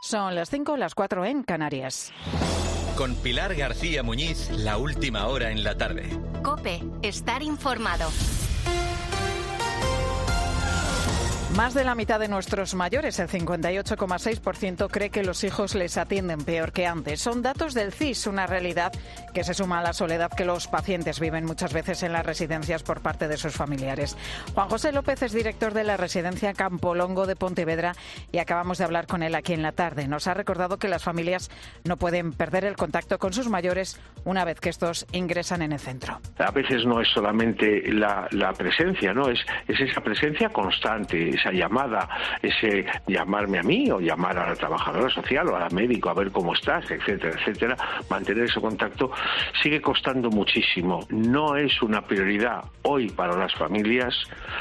Son las 5, las 4 en Canarias. Con Pilar García Muñiz, la última hora en la tarde. COPE, estar informado. Más de la mitad de nuestros mayores, el 58,6%, cree que los hijos les atienden peor que antes. Son datos del CIS, una realidad que se suma a la soledad que los pacientes viven muchas veces en las residencias por parte de sus familiares. Juan José López es director de la residencia Campolongo de Pontevedra y acabamos de hablar con él aquí en la tarde. Nos ha recordado que las familias no pueden perder el contacto con sus mayores una vez que estos ingresan en el centro. A veces no es solamente la presencia, ¿no? Es esa presencia constante, esa llamada, ese llamarme a mí o llamar a la trabajadora social o al médico a ver cómo estás, etcétera, etcétera. Mantener ese contacto sigue costando muchísimo. No es una prioridad hoy para las familias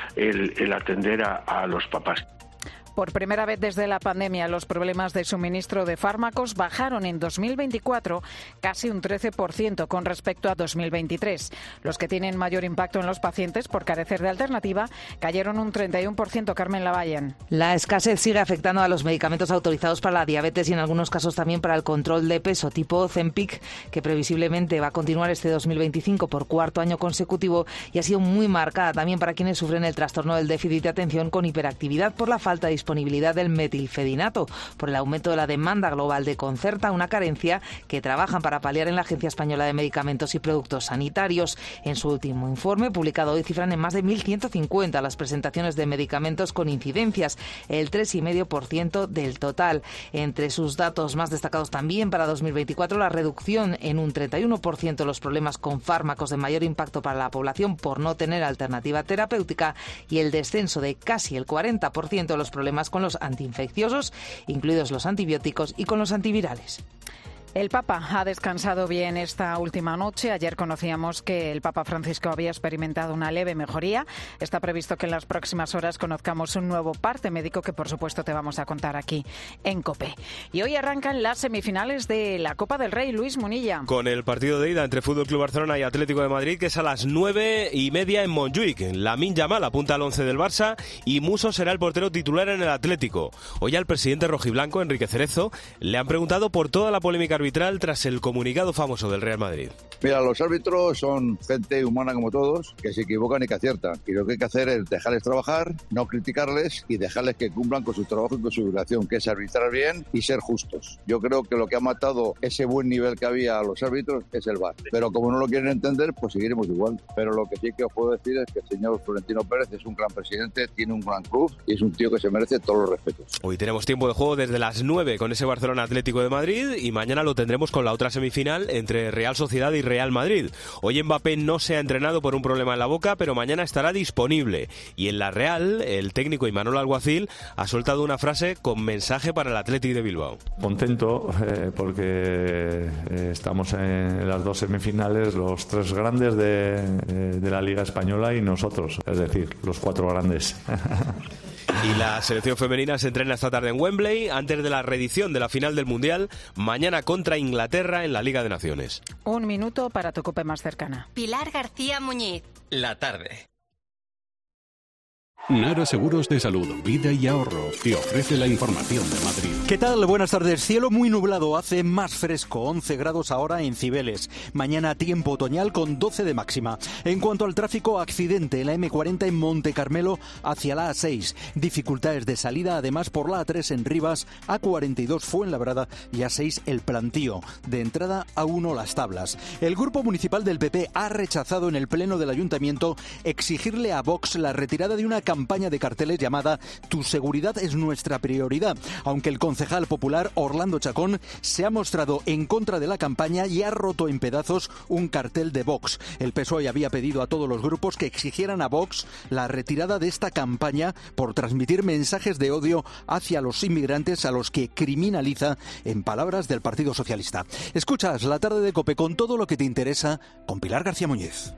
el atender a los papás. Por primera vez desde la pandemia, los problemas de suministro de fármacos bajaron en 2024 casi un 13% con respecto a 2023. Los que tienen mayor impacto en los pacientes por carecer de alternativa cayeron un 31%. Carmen Lavallen. La escasez sigue afectando a los medicamentos autorizados para la diabetes y en algunos casos también para el control de peso tipo Ozempic, que previsiblemente va a continuar este 2025 por cuarto año consecutivo y ha sido muy marcada también para quienes sufren el trastorno del déficit de atención con hiperactividad por la falta de disponibilidad del metilfedinato, por el aumento de la demanda global de Concerta, una carencia que trabajan para paliar en la Agencia Española de Medicamentos y Productos Sanitarios. En su último informe, publicado hoy, cifran en más de 1.150 las presentaciones de medicamentos con incidencias, el 3,5% del total. Entre sus datos más destacados también para 2024, la reducción en un 31% de los problemas con fármacos de mayor impacto para la población por no tener alternativa terapéutica y el descenso de casi el 40% de los problemas con los antiinfecciosos, incluidos los antibióticos y con los antivirales. El Papa ha descansado bien esta última noche. Ayer conocíamos que el Papa Francisco había experimentado una leve mejoría. Está previsto que en las próximas horas conozcamos un nuevo parte médico que, por supuesto, te vamos a contar aquí en COPE. Y hoy arrancan las semifinales de la Copa del Rey. Luis Munilla. Con el partido de ida entre Fútbol Club Barcelona y Atlético de Madrid, que es a las 9:30 en Montjuic. Lamine Yamal apunta al 11 del Barça y Musso será el portero titular en el Atlético. Hoy al presidente rojiblanco, Enrique Cerezo, le han preguntado por toda la polémica arbitral tras el comunicado famoso del Real Madrid. Mira, los árbitros son gente humana como todos, que se equivocan y que aciertan. Y lo que hay que hacer es dejarles trabajar, no criticarles y dejarles que cumplan con su trabajo y con su obligación, que es arbitrar bien y ser justos. Yo creo que lo que ha matado ese buen nivel que había a los árbitros es el VAR. Pero como no lo quieren entender, pues seguiremos igual. Pero lo que sí que os puedo decir es que el señor Florentino Pérez es un gran presidente, tiene un gran club y es un tío que se merece todos los respetos. Hoy tenemos tiempo de juego desde las 9 con ese Barcelona Atlético de Madrid y mañana lo tendremos con la otra semifinal entre Real Sociedad y Real Madrid. Hoy Mbappé no se ha entrenado por un problema en la boca, pero mañana estará disponible. Y en la Real, el técnico Imanol Alguacil ha soltado una frase con mensaje para el Athletic de Bilbao. Contento porque estamos en las dos semifinales, los tres grandes de la Liga Española y nosotros, es decir, los cuatro grandes. Y la selección femenina se entrena esta tarde en Wembley antes de la reedición de la final del Mundial, mañana contra Inglaterra en la Liga de Naciones. Un minuto para tu COPE más cercana. Pilar García Muñiz. La tarde. Nara Seguros de Salud, Vida y Ahorro te ofrece la información de Madrid. ¿Qué tal? Buenas tardes. Cielo muy nublado, hace más fresco, 11 grados ahora en Cibeles. Mañana tiempo otoñal con 12 de máxima. En cuanto al tráfico, accidente en la M40 en Monte Carmelo hacia la A6. Dificultades de salida además por la A3 en Rivas, A42 Fuenlabrada y A6 El Plantío. De entrada A1 Las Tablas. El Grupo Municipal del PP ha rechazado en el Pleno del Ayuntamiento exigirle a Vox la retirada de una campaña de carteles llamada Tu seguridad es nuestra prioridad, aunque el concejal popular Orlando Chacón se ha mostrado en contra de la campaña y ha roto en pedazos un cartel de Vox. El PSOE había pedido a todos los grupos que exigieran a Vox la retirada de esta campaña por transmitir mensajes de odio hacia los inmigrantes a los que criminaliza, en palabras del Partido Socialista. Escuchas La Tarde de COPE con todo lo que te interesa con Pilar García Muñiz.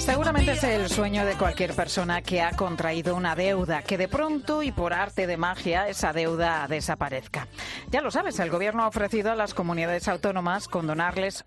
Seguramente es el sueño de cualquier persona que ha contraído una deuda, que de pronto y por arte de magia esa deuda desaparezca. Ya lo sabes, el Gobierno ha ofrecido a las comunidades autónomas condonarles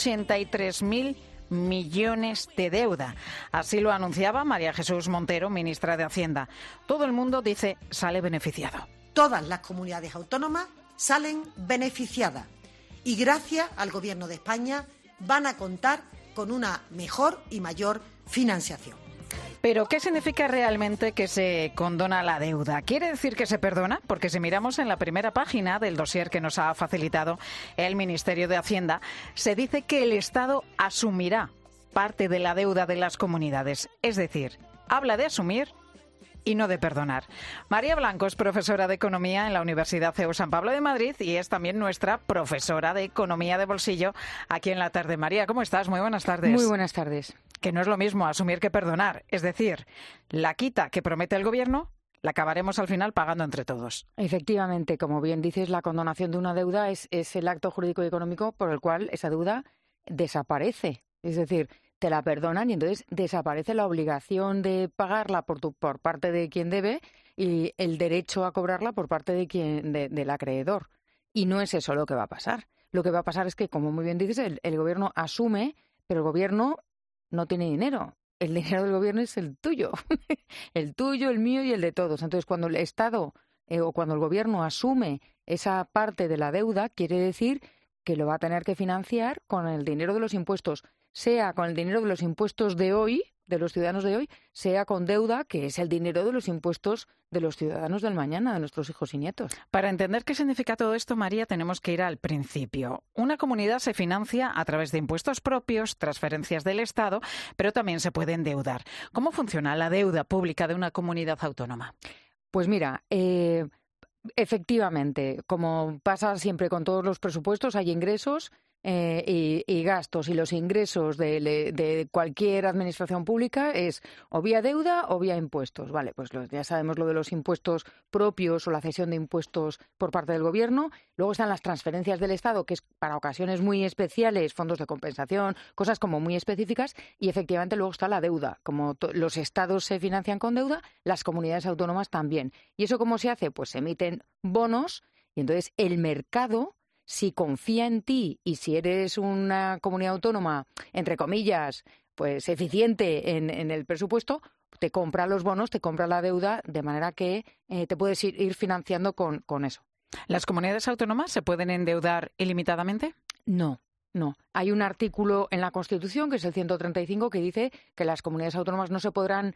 83.000 millones de deuda. Así lo anunciaba María Jesús Montero, ministra de Hacienda. Todo el mundo, dice, sale beneficiado. Todas las comunidades autónomas salen beneficiadas y gracias al Gobierno de España van a contar con una mejor y mayor financiación. Pero, ¿qué significa realmente que se condona la deuda? ¿Quiere decir que se perdona? Porque si miramos en la primera página del dossier que nos ha facilitado el Ministerio de Hacienda, se dice que el Estado asumirá parte de la deuda de las comunidades. Es decir, habla de asumir y no de perdonar. María Blanco es profesora de Economía en la Universidad CEU San Pablo de Madrid y es también nuestra profesora de Economía de Bolsillo aquí en La Tarde. María, ¿cómo estás? Muy buenas tardes. Muy buenas tardes. Que no es lo mismo asumir que perdonar. Es decir, la quita que promete el Gobierno la acabaremos al final pagando entre todos. Efectivamente, como bien dices, la condonación de una deuda es el acto jurídico y económico por el cual esa deuda desaparece. Es decir, te la perdonan y entonces desaparece la obligación de pagarla por parte de quien debe y el derecho a cobrarla por parte del acreedor. Y no es eso lo que va a pasar. Lo que va a pasar es que, como muy bien dices, el Gobierno asume, pero el Gobierno no tiene dinero. El dinero del Gobierno es el tuyo. El tuyo, el mío y el de todos. Entonces, cuando el Estado o cuando el Gobierno asume esa parte de la deuda, quiere decir que lo va a tener que financiar con el dinero de los impuestos, sea con el dinero de los impuestos de hoy, de los ciudadanos de hoy, sea con deuda, que es el dinero de los impuestos de los ciudadanos del mañana, de nuestros hijos y nietos. Para entender qué significa todo esto, María, tenemos que ir al principio. Una comunidad se financia a través de impuestos propios, transferencias del Estado, pero también se puede endeudar. ¿Cómo funciona la deuda pública de una comunidad autónoma? Pues mira, efectivamente, como pasa siempre con todos los presupuestos, hay ingresos y gastos, y los ingresos de cualquier administración pública es o vía deuda o vía impuestos. Vale, pues ya sabemos lo de los impuestos propios o la cesión de impuestos por parte del Gobierno. Luego están las transferencias del Estado, que es para ocasiones muy especiales, fondos de compensación, cosas como muy específicas, y efectivamente luego está la deuda. Como los Estados se financian con deuda, las comunidades autónomas también. ¿Y eso cómo se hace? Pues se emiten bonos y entonces el mercado, si confía en ti y si eres una comunidad autónoma, entre comillas, pues eficiente en el presupuesto, te compra los bonos, te compra la deuda, de manera que te puedes ir financiando con eso. ¿Las comunidades autónomas se pueden endeudar ilimitadamente? No. Hay un artículo en la Constitución, que es el 135, que dice que las comunidades autónomas no se podrán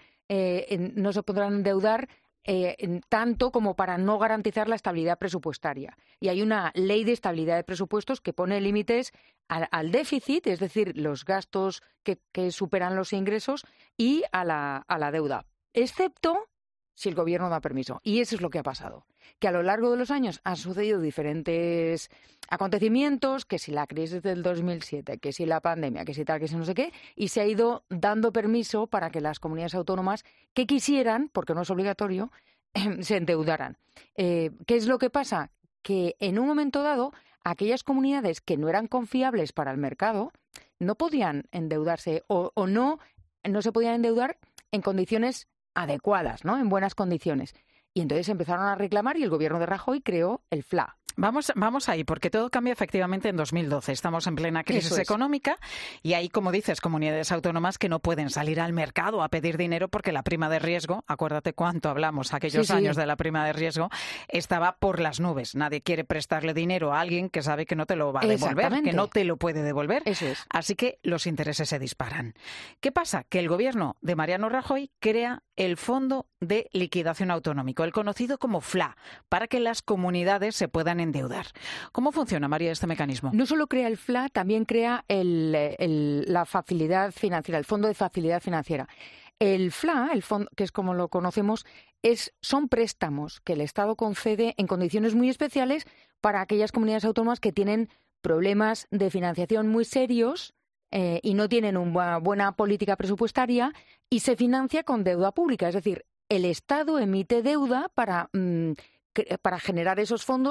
endeudar tanto como para no garantizar la estabilidad presupuestaria. Y hay una ley de estabilidad de presupuestos que pone límites al déficit, es decir, los gastos que superan los ingresos, y a la deuda, excepto si el Gobierno da permiso. Y eso es lo que ha pasado, que a lo largo de los años han sucedido diferentes acontecimientos, que si la crisis del 2007, que si la pandemia, que si tal, que si no sé qué, y se ha ido dando permiso para que las comunidades autónomas que quisieran, porque no es obligatorio, se endeudaran. ¿Qué es lo que pasa? Que en un momento dado, aquellas comunidades que no eran confiables para el mercado no podían endeudarse o no se podían endeudar en condiciones adecuadas, ¿no? En buenas condiciones. Y entonces empezaron a reclamar y el Gobierno de Rajoy creó el FLA. Vamos ahí, porque todo cambia efectivamente en 2012. Estamos en plena crisis económica y hay, como dices, comunidades autónomas que no pueden salir al mercado a pedir dinero porque la prima de riesgo, acuérdate cuánto hablamos aquellos años de la prima de riesgo, estaba por las nubes. Nadie quiere prestarle dinero a alguien que sabe que no te lo va a devolver, que no te lo puede devolver. Eso es. Así que los intereses se disparan. ¿Qué pasa? Que el Gobierno de Mariano Rajoy crea el Fondo de Liquidación Autonómico, el conocido como FLA, para que las comunidades se puedan endeudar. ¿Cómo funciona, María, este mecanismo? No solo crea el FLA, también crea la facilidad financiera, el Fondo de Facilidad Financiera. El FLA, el fondo, que es como lo conocemos, son préstamos que el Estado concede en condiciones muy especiales para aquellas comunidades autónomas que tienen problemas de financiación muy serios y no tienen una buena política presupuestaria, y se financia con deuda pública. Es decir, el Estado emite deuda para generar esos fondos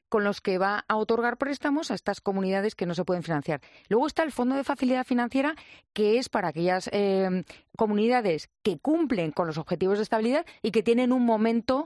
con los que va a otorgar préstamos a estas comunidades que no se pueden financiar. Luego está el Fondo de Facilidad Financiera, que es para aquellas comunidades que cumplen con los objetivos de estabilidad y que tienen un momento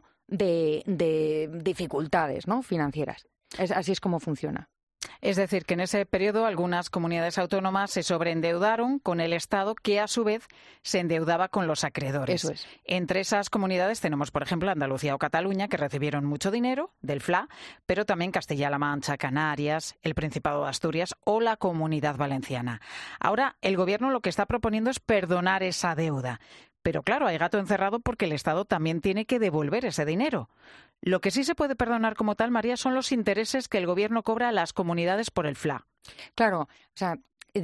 de dificultades, ¿no?, financieras. Así es como funciona. Es decir, que en ese periodo algunas comunidades autónomas se sobreendeudaron con el Estado, que a su vez se endeudaba con los acreedores. Eso es. Entre esas comunidades tenemos, por ejemplo, Andalucía o Cataluña, que recibieron mucho dinero del FLA, pero también Castilla-La Mancha, Canarias, el Principado de Asturias o la Comunidad Valenciana. Ahora, el Gobierno lo que está proponiendo es perdonar esa deuda. Pero claro, hay gato encerrado porque el Estado también tiene que devolver ese dinero. Lo que sí se puede perdonar como tal, María, son los intereses que el Gobierno cobra a las comunidades por el FLA. Claro, o sea,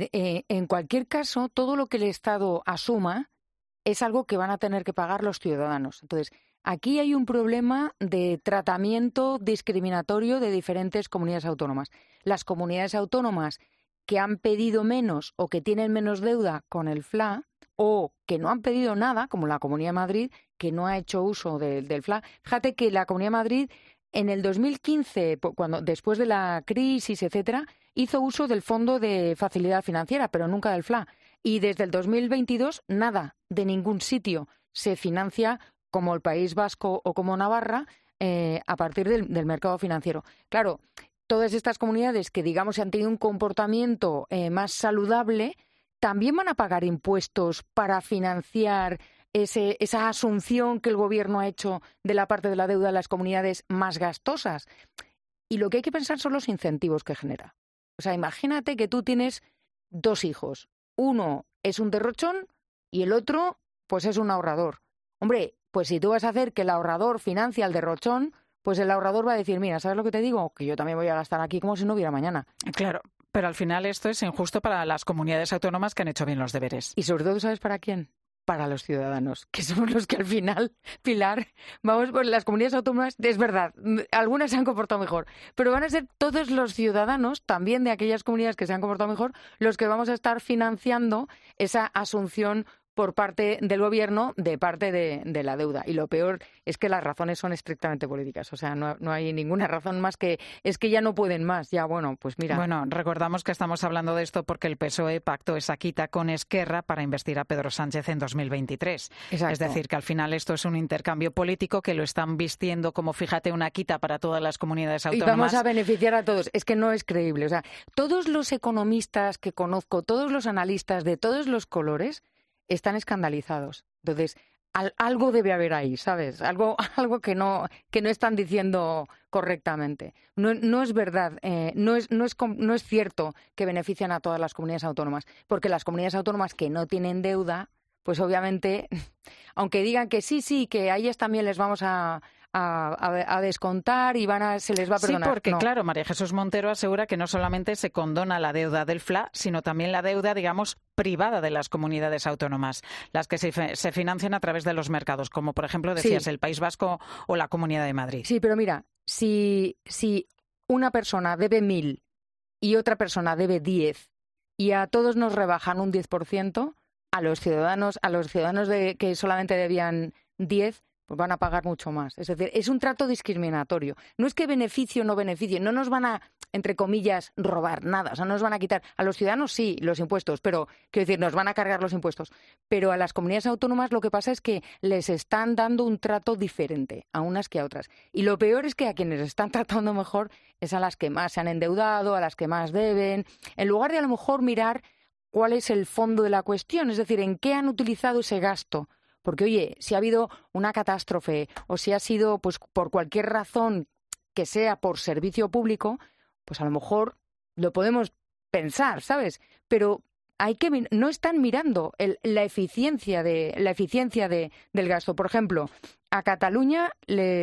en cualquier caso, todo lo que el Estado asuma es algo que van a tener que pagar los ciudadanos. Entonces, aquí hay un problema de tratamiento discriminatorio de diferentes comunidades autónomas. Las comunidades autónomas que han pedido menos o que tienen menos deuda con el FLA, o que no han pedido nada, como la Comunidad de Madrid, que no ha hecho uso del FLA. Fíjate que la Comunidad de Madrid, en el 2015, después de la crisis, etcétera, hizo uso del Fondo de Facilidad Financiera, pero nunca del FLA. Y desde el 2022, nada, de ningún sitio se financia como el País Vasco o como Navarra a partir del mercado financiero. Claro, todas estas comunidades que, digamos, han tenido un comportamiento más saludable, también van a pagar impuestos para financiar esa asunción que el Gobierno ha hecho de la parte de la deuda de las comunidades más gastosas. Y lo que hay que pensar son los incentivos que genera. O sea, imagínate que tú tienes 2 hijos. Uno es un derrochón y el otro, pues es un ahorrador. Hombre, pues si tú vas a hacer que el ahorrador financie al derrochón, pues el ahorrador va a decir, mira, ¿sabes lo que te digo? Que yo también voy a gastar aquí como si no hubiera mañana. Claro. Pero al final esto es injusto para las comunidades autónomas que han hecho bien los deberes. Y sobre todo, ¿sabes para quién? Para los ciudadanos, que somos los que al final, Pilar, vamos por las comunidades autónomas, es verdad, algunas se han comportado mejor, pero van a ser todos los ciudadanos, también de aquellas comunidades que se han comportado mejor, los que vamos a estar financiando esa asunción por parte del Gobierno de parte de la deuda. Y lo peor es que las razones son estrictamente políticas. O sea, no hay ninguna razón más que es que ya no pueden más. Ya, bueno, pues mira. Bueno, recordamos que estamos hablando de esto porque el PSOE pactó esa quita con Esquerra para investir a Pedro Sánchez en 2023. Exacto. Es decir, que al final esto es un intercambio político que lo están vistiendo como, fíjate, una quita para todas las comunidades autónomas. Y vamos a beneficiar a todos. Es que no es creíble. O sea, todos los economistas que conozco, todos los analistas de todos los colores están escandalizados. Entonces, algo debe haber ahí, ¿sabes? Algo que no están diciendo correctamente. No es verdad, no es cierto que benefician a todas las comunidades autónomas, porque las comunidades autónomas que no tienen deuda, pues obviamente, aunque digan que sí, que a ellas también les vamos a descontar y se les va a perdonar. Sí, porque claro, María Jesús Montero asegura que no solamente se condona la deuda del FLA, sino también la deuda, digamos, privada de las comunidades autónomas, las que se financian a través de los mercados, como por ejemplo decías, el País Vasco o la Comunidad de Madrid. Sí, pero mira, si una persona debe 1.000 y otra persona debe 10 y a todos nos rebajan un 10%, a los ciudadanos que solamente debían 10, pues van a pagar mucho más. Es decir, es un trato discriminatorio. No es que beneficio o no beneficie, no nos van a, entre comillas, robar nada. O sea, no nos van a quitar. A los ciudadanos sí, los impuestos, pero, quiero decir, nos van a cargar los impuestos. Pero a las comunidades autónomas lo que pasa es que les están dando un trato diferente a unas que a otras. Y lo peor es que a quienes están tratando mejor es a las que más se han endeudado, a las que más deben, en lugar de a lo mejor mirar cuál es el fondo de la cuestión, es decir, en qué han utilizado ese gasto. Porque, oye, si ha habido una catástrofe o si ha sido pues por cualquier razón que sea por servicio público, pues a lo mejor lo podemos pensar, ¿sabes? Pero no están mirando la eficiencia del gasto. Por ejemplo, a Cataluña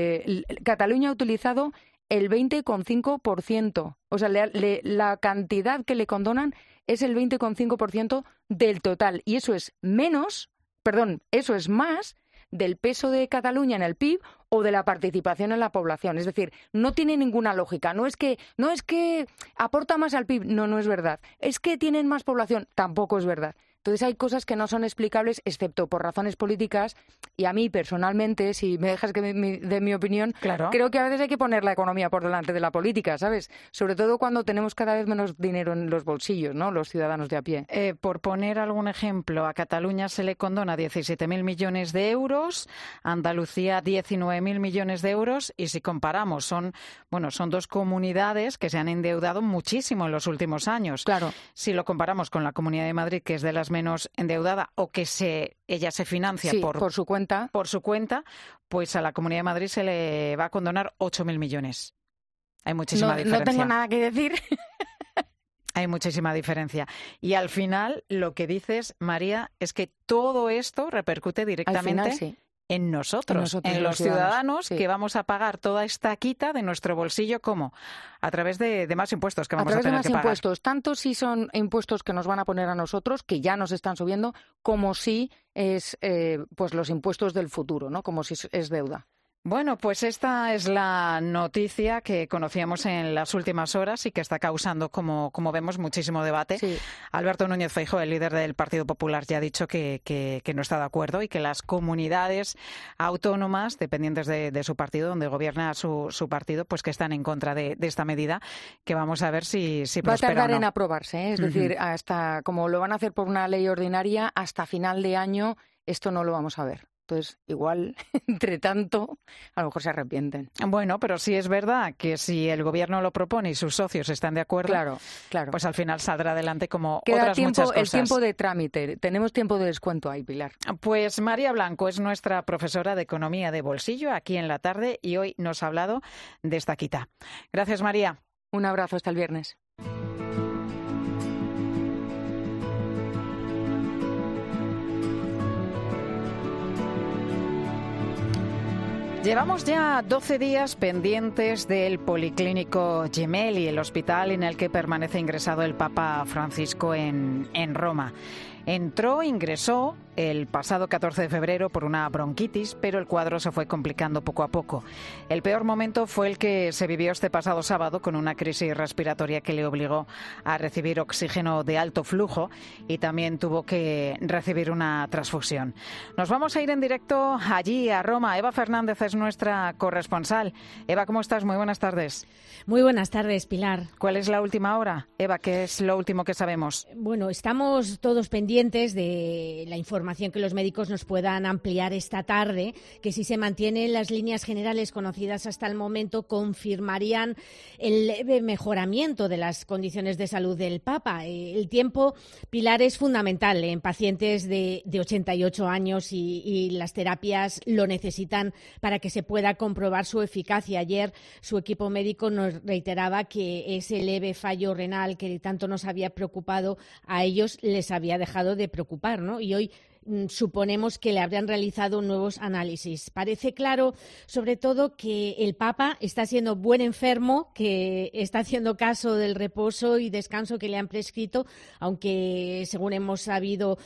ha utilizado el 20,5%. O sea, la cantidad que le condonan es el 20,5% del total. Y eso es eso es más del peso de Cataluña en el PIB o de la participación en la población. Es decir, no tiene ninguna lógica. No es que aporta más al PIB. No es verdad. Es que tienen más población. Tampoco es verdad. Entonces hay cosas que no son explicables excepto por razones políticas, y a mí personalmente, si me dejas que dé mi opinión, creo que a veces hay que poner la economía por delante de la política, ¿sabes? Sobre todo cuando tenemos cada vez menos dinero en los bolsillos, ¿no? Los ciudadanos de a pie. Por poner algún ejemplo, a Cataluña se le condona 17.000 millones de euros, a Andalucía 19.000 millones de euros, y si comparamos, son dos comunidades que se han endeudado muchísimo en los últimos años. Claro. Si lo comparamos con la Comunidad de Madrid, que es de las menos endeudada, o que ella se financia por su cuenta, pues a la Comunidad de Madrid se le va a condonar 8.000 millones. Hay muchísima diferencia. No tengo nada que decir. Hay muchísima diferencia. Y al final, lo que dices, María, es que todo esto repercute directamente en nosotros, en los ciudadanos, que vamos a pagar toda esta quita de nuestro bolsillo. ¿Cómo? A través de más impuestos que vamos a tener que pagar. A través de más impuestos, tanto si son impuestos que nos van a poner a nosotros, que ya nos están subiendo, como si es pues los impuestos del futuro, ¿no? Como si es deuda. Bueno, pues esta es la noticia que conocíamos en las últimas horas y que está causando, como vemos, muchísimo debate. Sí. Alberto Núñez Feijóo, el líder del Partido Popular, ya ha dicho que no está de acuerdo y que las comunidades autónomas, dependientes de su partido, donde gobierna su partido, pues que están en contra de esta medida, que vamos a ver si prospera. Va a tardar o no. en aprobarse, ¿eh? Es decir, hasta como lo van a hacer por una ley ordinaria, hasta final de año esto no lo vamos a ver. Entonces, igual, entre tanto, a lo mejor se arrepienten. Bueno, pero sí es verdad que si el Gobierno lo propone y sus socios están de acuerdo, claro. pues al final saldrá adelante como Queda otras muchas cosas. El tiempo de trámite. Tenemos tiempo de descuento ahí, Pilar. Pues María Blanco es nuestra profesora de Economía de Bolsillo aquí en La Tarde y hoy nos ha hablado de esta quita. Gracias, María. Un abrazo hasta el viernes. Llevamos ya 12 días pendientes del Policlínico Gemelli, el hospital en el que permanece ingresado el Papa Francisco en Roma. Ingresó el pasado 14 de febrero por una bronquitis, pero el cuadro se fue complicando poco a poco. El peor momento fue el que se vivió este pasado sábado con una crisis respiratoria que le obligó a recibir oxígeno de alto flujo y también tuvo que recibir una transfusión. Nos vamos a ir en directo allí, a Roma. Eva Fernández es nuestra corresponsal. Eva, ¿cómo estás? Muy buenas tardes. Muy buenas tardes, Pilar. ¿Cuál es la última hora? Eva, ¿qué es lo último que sabemos? Bueno, estamos todos pendientes de la información que los médicos nos puedan ampliar esta tarde, que si se mantienen las líneas generales conocidas hasta el momento, confirmarían el leve mejoramiento de las condiciones de salud del Papa. El tiempo, Pilar, es fundamental en pacientes de 88 años y las terapias lo necesitan para que se pueda comprobar su eficacia. Ayer su equipo médico nos reiteraba que ese leve fallo renal que tanto nos había preocupado a ellos les había dejado de preocupar, ¿no? Y hoy suponemos que le habrían realizado nuevos análisis. Parece claro, sobre todo, que el Papa está siendo buen enfermo, que está haciendo caso del reposo y descanso que le han prescrito, aunque, según hemos sabido,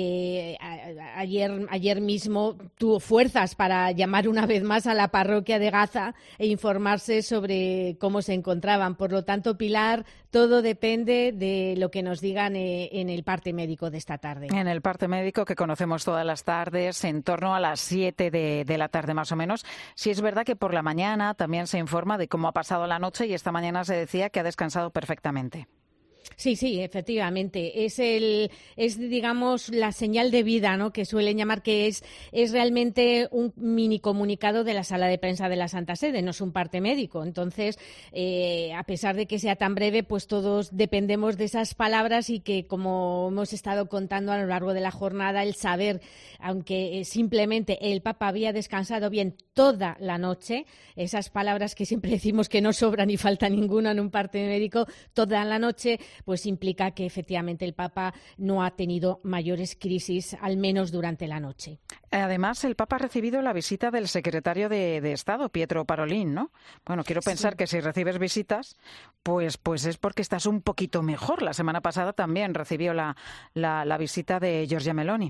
ayer mismo tuvo fuerzas para llamar una vez más a la parroquia de Gaza e informarse sobre cómo se encontraban. Por lo tanto, Pilar, todo depende de lo que nos digan en el parte médico de esta tarde. En el parte médico que conocemos todas las tardes, en torno a las 7 de la tarde más o menos. Sí es verdad que por la mañana también se informa de cómo ha pasado la noche y esta mañana se decía que ha descansado perfectamente. Sí, efectivamente. Es digamos, la señal de vida, ¿no?, que suelen llamar, que es realmente un mini comunicado de la sala de prensa de la Santa Sede, no es un parte médico. Entonces, a pesar de que sea tan breve, pues todos dependemos de esas palabras y que, como hemos estado contando a lo largo de la jornada, el saber, aunque simplemente el Papa había descansado bien toda la noche, esas palabras que siempre decimos que no sobra ni falta ninguna en un parte médico, toda la noche, pues implica que efectivamente el Papa no ha tenido mayores crisis, al menos durante la noche. Además, el Papa ha recibido la visita del secretario de Estado, Pietro Parolin, ¿no? Bueno, quiero pensar que si recibes visitas, pues es porque estás un poquito mejor. La semana pasada también recibió la visita de Giorgia Meloni.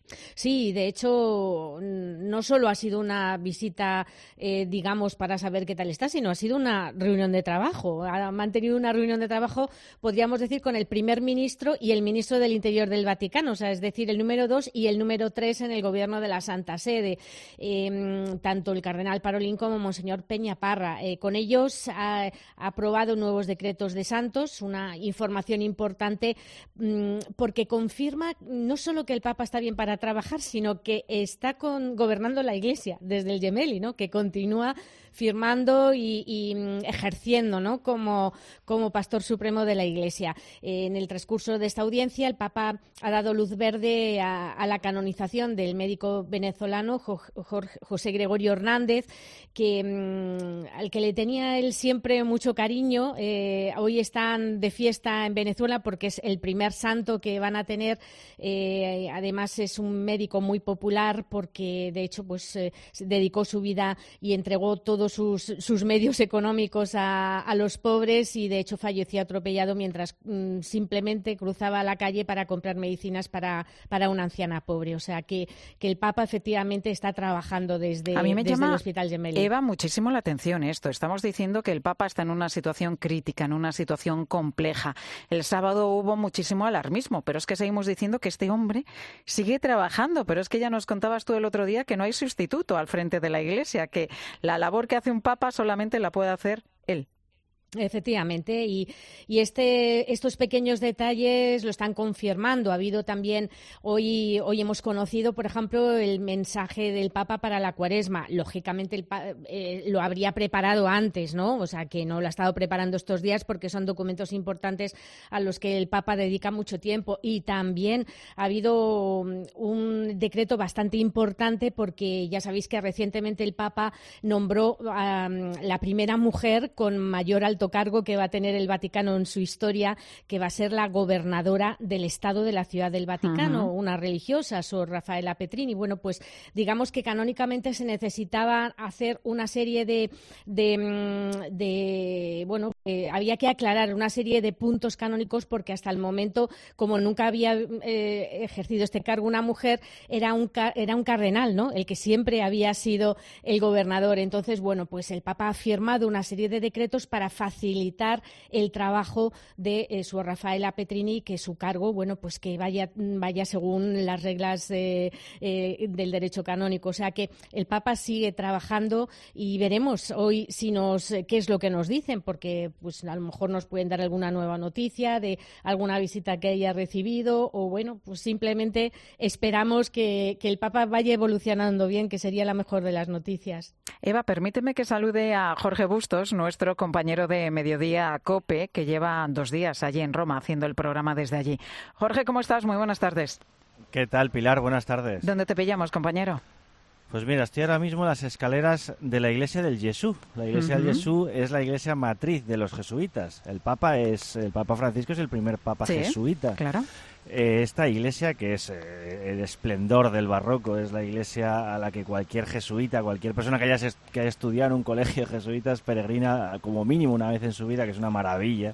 Sí, de hecho, no solo ha sido una visita, digamos, para saber qué tal está, sino ha sido una reunión de trabajo. Ha mantenido una reunión de trabajo, podríamos decir, con el primer ministro y el ministro del Interior del Vaticano, o sea, es decir, el número 2 y el número 3 en el gobierno de la Santa Sede, tanto el cardenal Parolín como Monseñor Peñaparra. Con ellos ha aprobado nuevos decretos de santos, una información importante porque confirma no solo que el Papa está bien para trabajar, sino que está gobernando la Iglesia desde el Gemelli, ¿no? Que continúa firmando y ejerciendo, ¿no? como pastor supremo de la Iglesia. En el transcurso de esta audiencia, el Papa ha dado luz verde a la canonización del médico venezolano José Gregorio Hernández, al que le tenía él siempre mucho cariño. Hoy están de fiesta en Venezuela porque es el primer santo que van a tener. Además, es un médico muy popular porque, de hecho, pues dedicó su vida y entregó todos sus medios económicos a los pobres y, de hecho, falleció atropellado mientras simplemente cruzaba la calle para comprar medicinas para una anciana pobre. O sea, que el Papa efectivamente está trabajando desde el Hospital Gemelli. Eva, muchísimo la atención esto. Estamos diciendo que el Papa está en una situación crítica, en una situación compleja. El sábado hubo muchísimo alarmismo, pero es que seguimos diciendo que este hombre sigue trabajando. Pero es que ya nos contabas tú el otro día que no hay sustituto al frente de la Iglesia, que la labor que hace un Papa solamente la puede hacer él. Efectivamente, y estos pequeños detalles lo están confirmando. Ha habido también, hoy hemos conocido, por ejemplo, el mensaje del Papa para la Cuaresma. Lógicamente lo habría preparado antes, ¿no? O sea, que no lo ha estado preparando estos días porque son documentos importantes a los que el Papa dedica mucho tiempo. Y también ha habido un decreto bastante importante porque ya sabéis que recientemente el Papa nombró a la primera mujer con mayor alto cargo que va a tener el Vaticano en su historia, que va a ser la gobernadora del Estado de la Ciudad del Vaticano, una religiosa, Sor Raffaella Petrini. Bueno, pues digamos que canónicamente se necesitaba hacer una serie había que aclarar una serie de puntos canónicos porque hasta el momento, como nunca había ejercido este cargo una mujer, era un cardenal, ¿no? El que siempre había sido el gobernador. Entonces, bueno, pues el Papa ha firmado una serie de decretos para facilitar el trabajo de Sor Raffaella Petrini, que su cargo, bueno, pues que vaya según las reglas del derecho canónico. O sea que el Papa sigue trabajando y veremos hoy qué es lo que nos dicen, porque pues a lo mejor nos pueden dar alguna nueva noticia de alguna visita que haya recibido o, bueno, pues simplemente esperamos que el Papa vaya evolucionando bien, que sería la mejor de las noticias. Eva, permíteme que salude a Jorge Bustos, nuestro compañero de Mediodía COPE, que lleva 2 días allí en Roma haciendo el programa desde allí. Jorge, ¿cómo estás? Muy buenas tardes. ¿Qué tal, Pilar? Buenas tardes. ¿Dónde te pillamos, compañero? Pues mira, estoy ahora mismo en las escaleras de la iglesia del Jesús. La iglesia del Jesús es la iglesia matriz de los jesuitas. El Papa Francisco es el primer Papa jesuita. Claro. Esta iglesia, que es el esplendor del barroco, es la iglesia a la que cualquier jesuita, cualquier persona que haya estudiado en un colegio de jesuitas peregrina como mínimo una vez en su vida, que es una maravilla.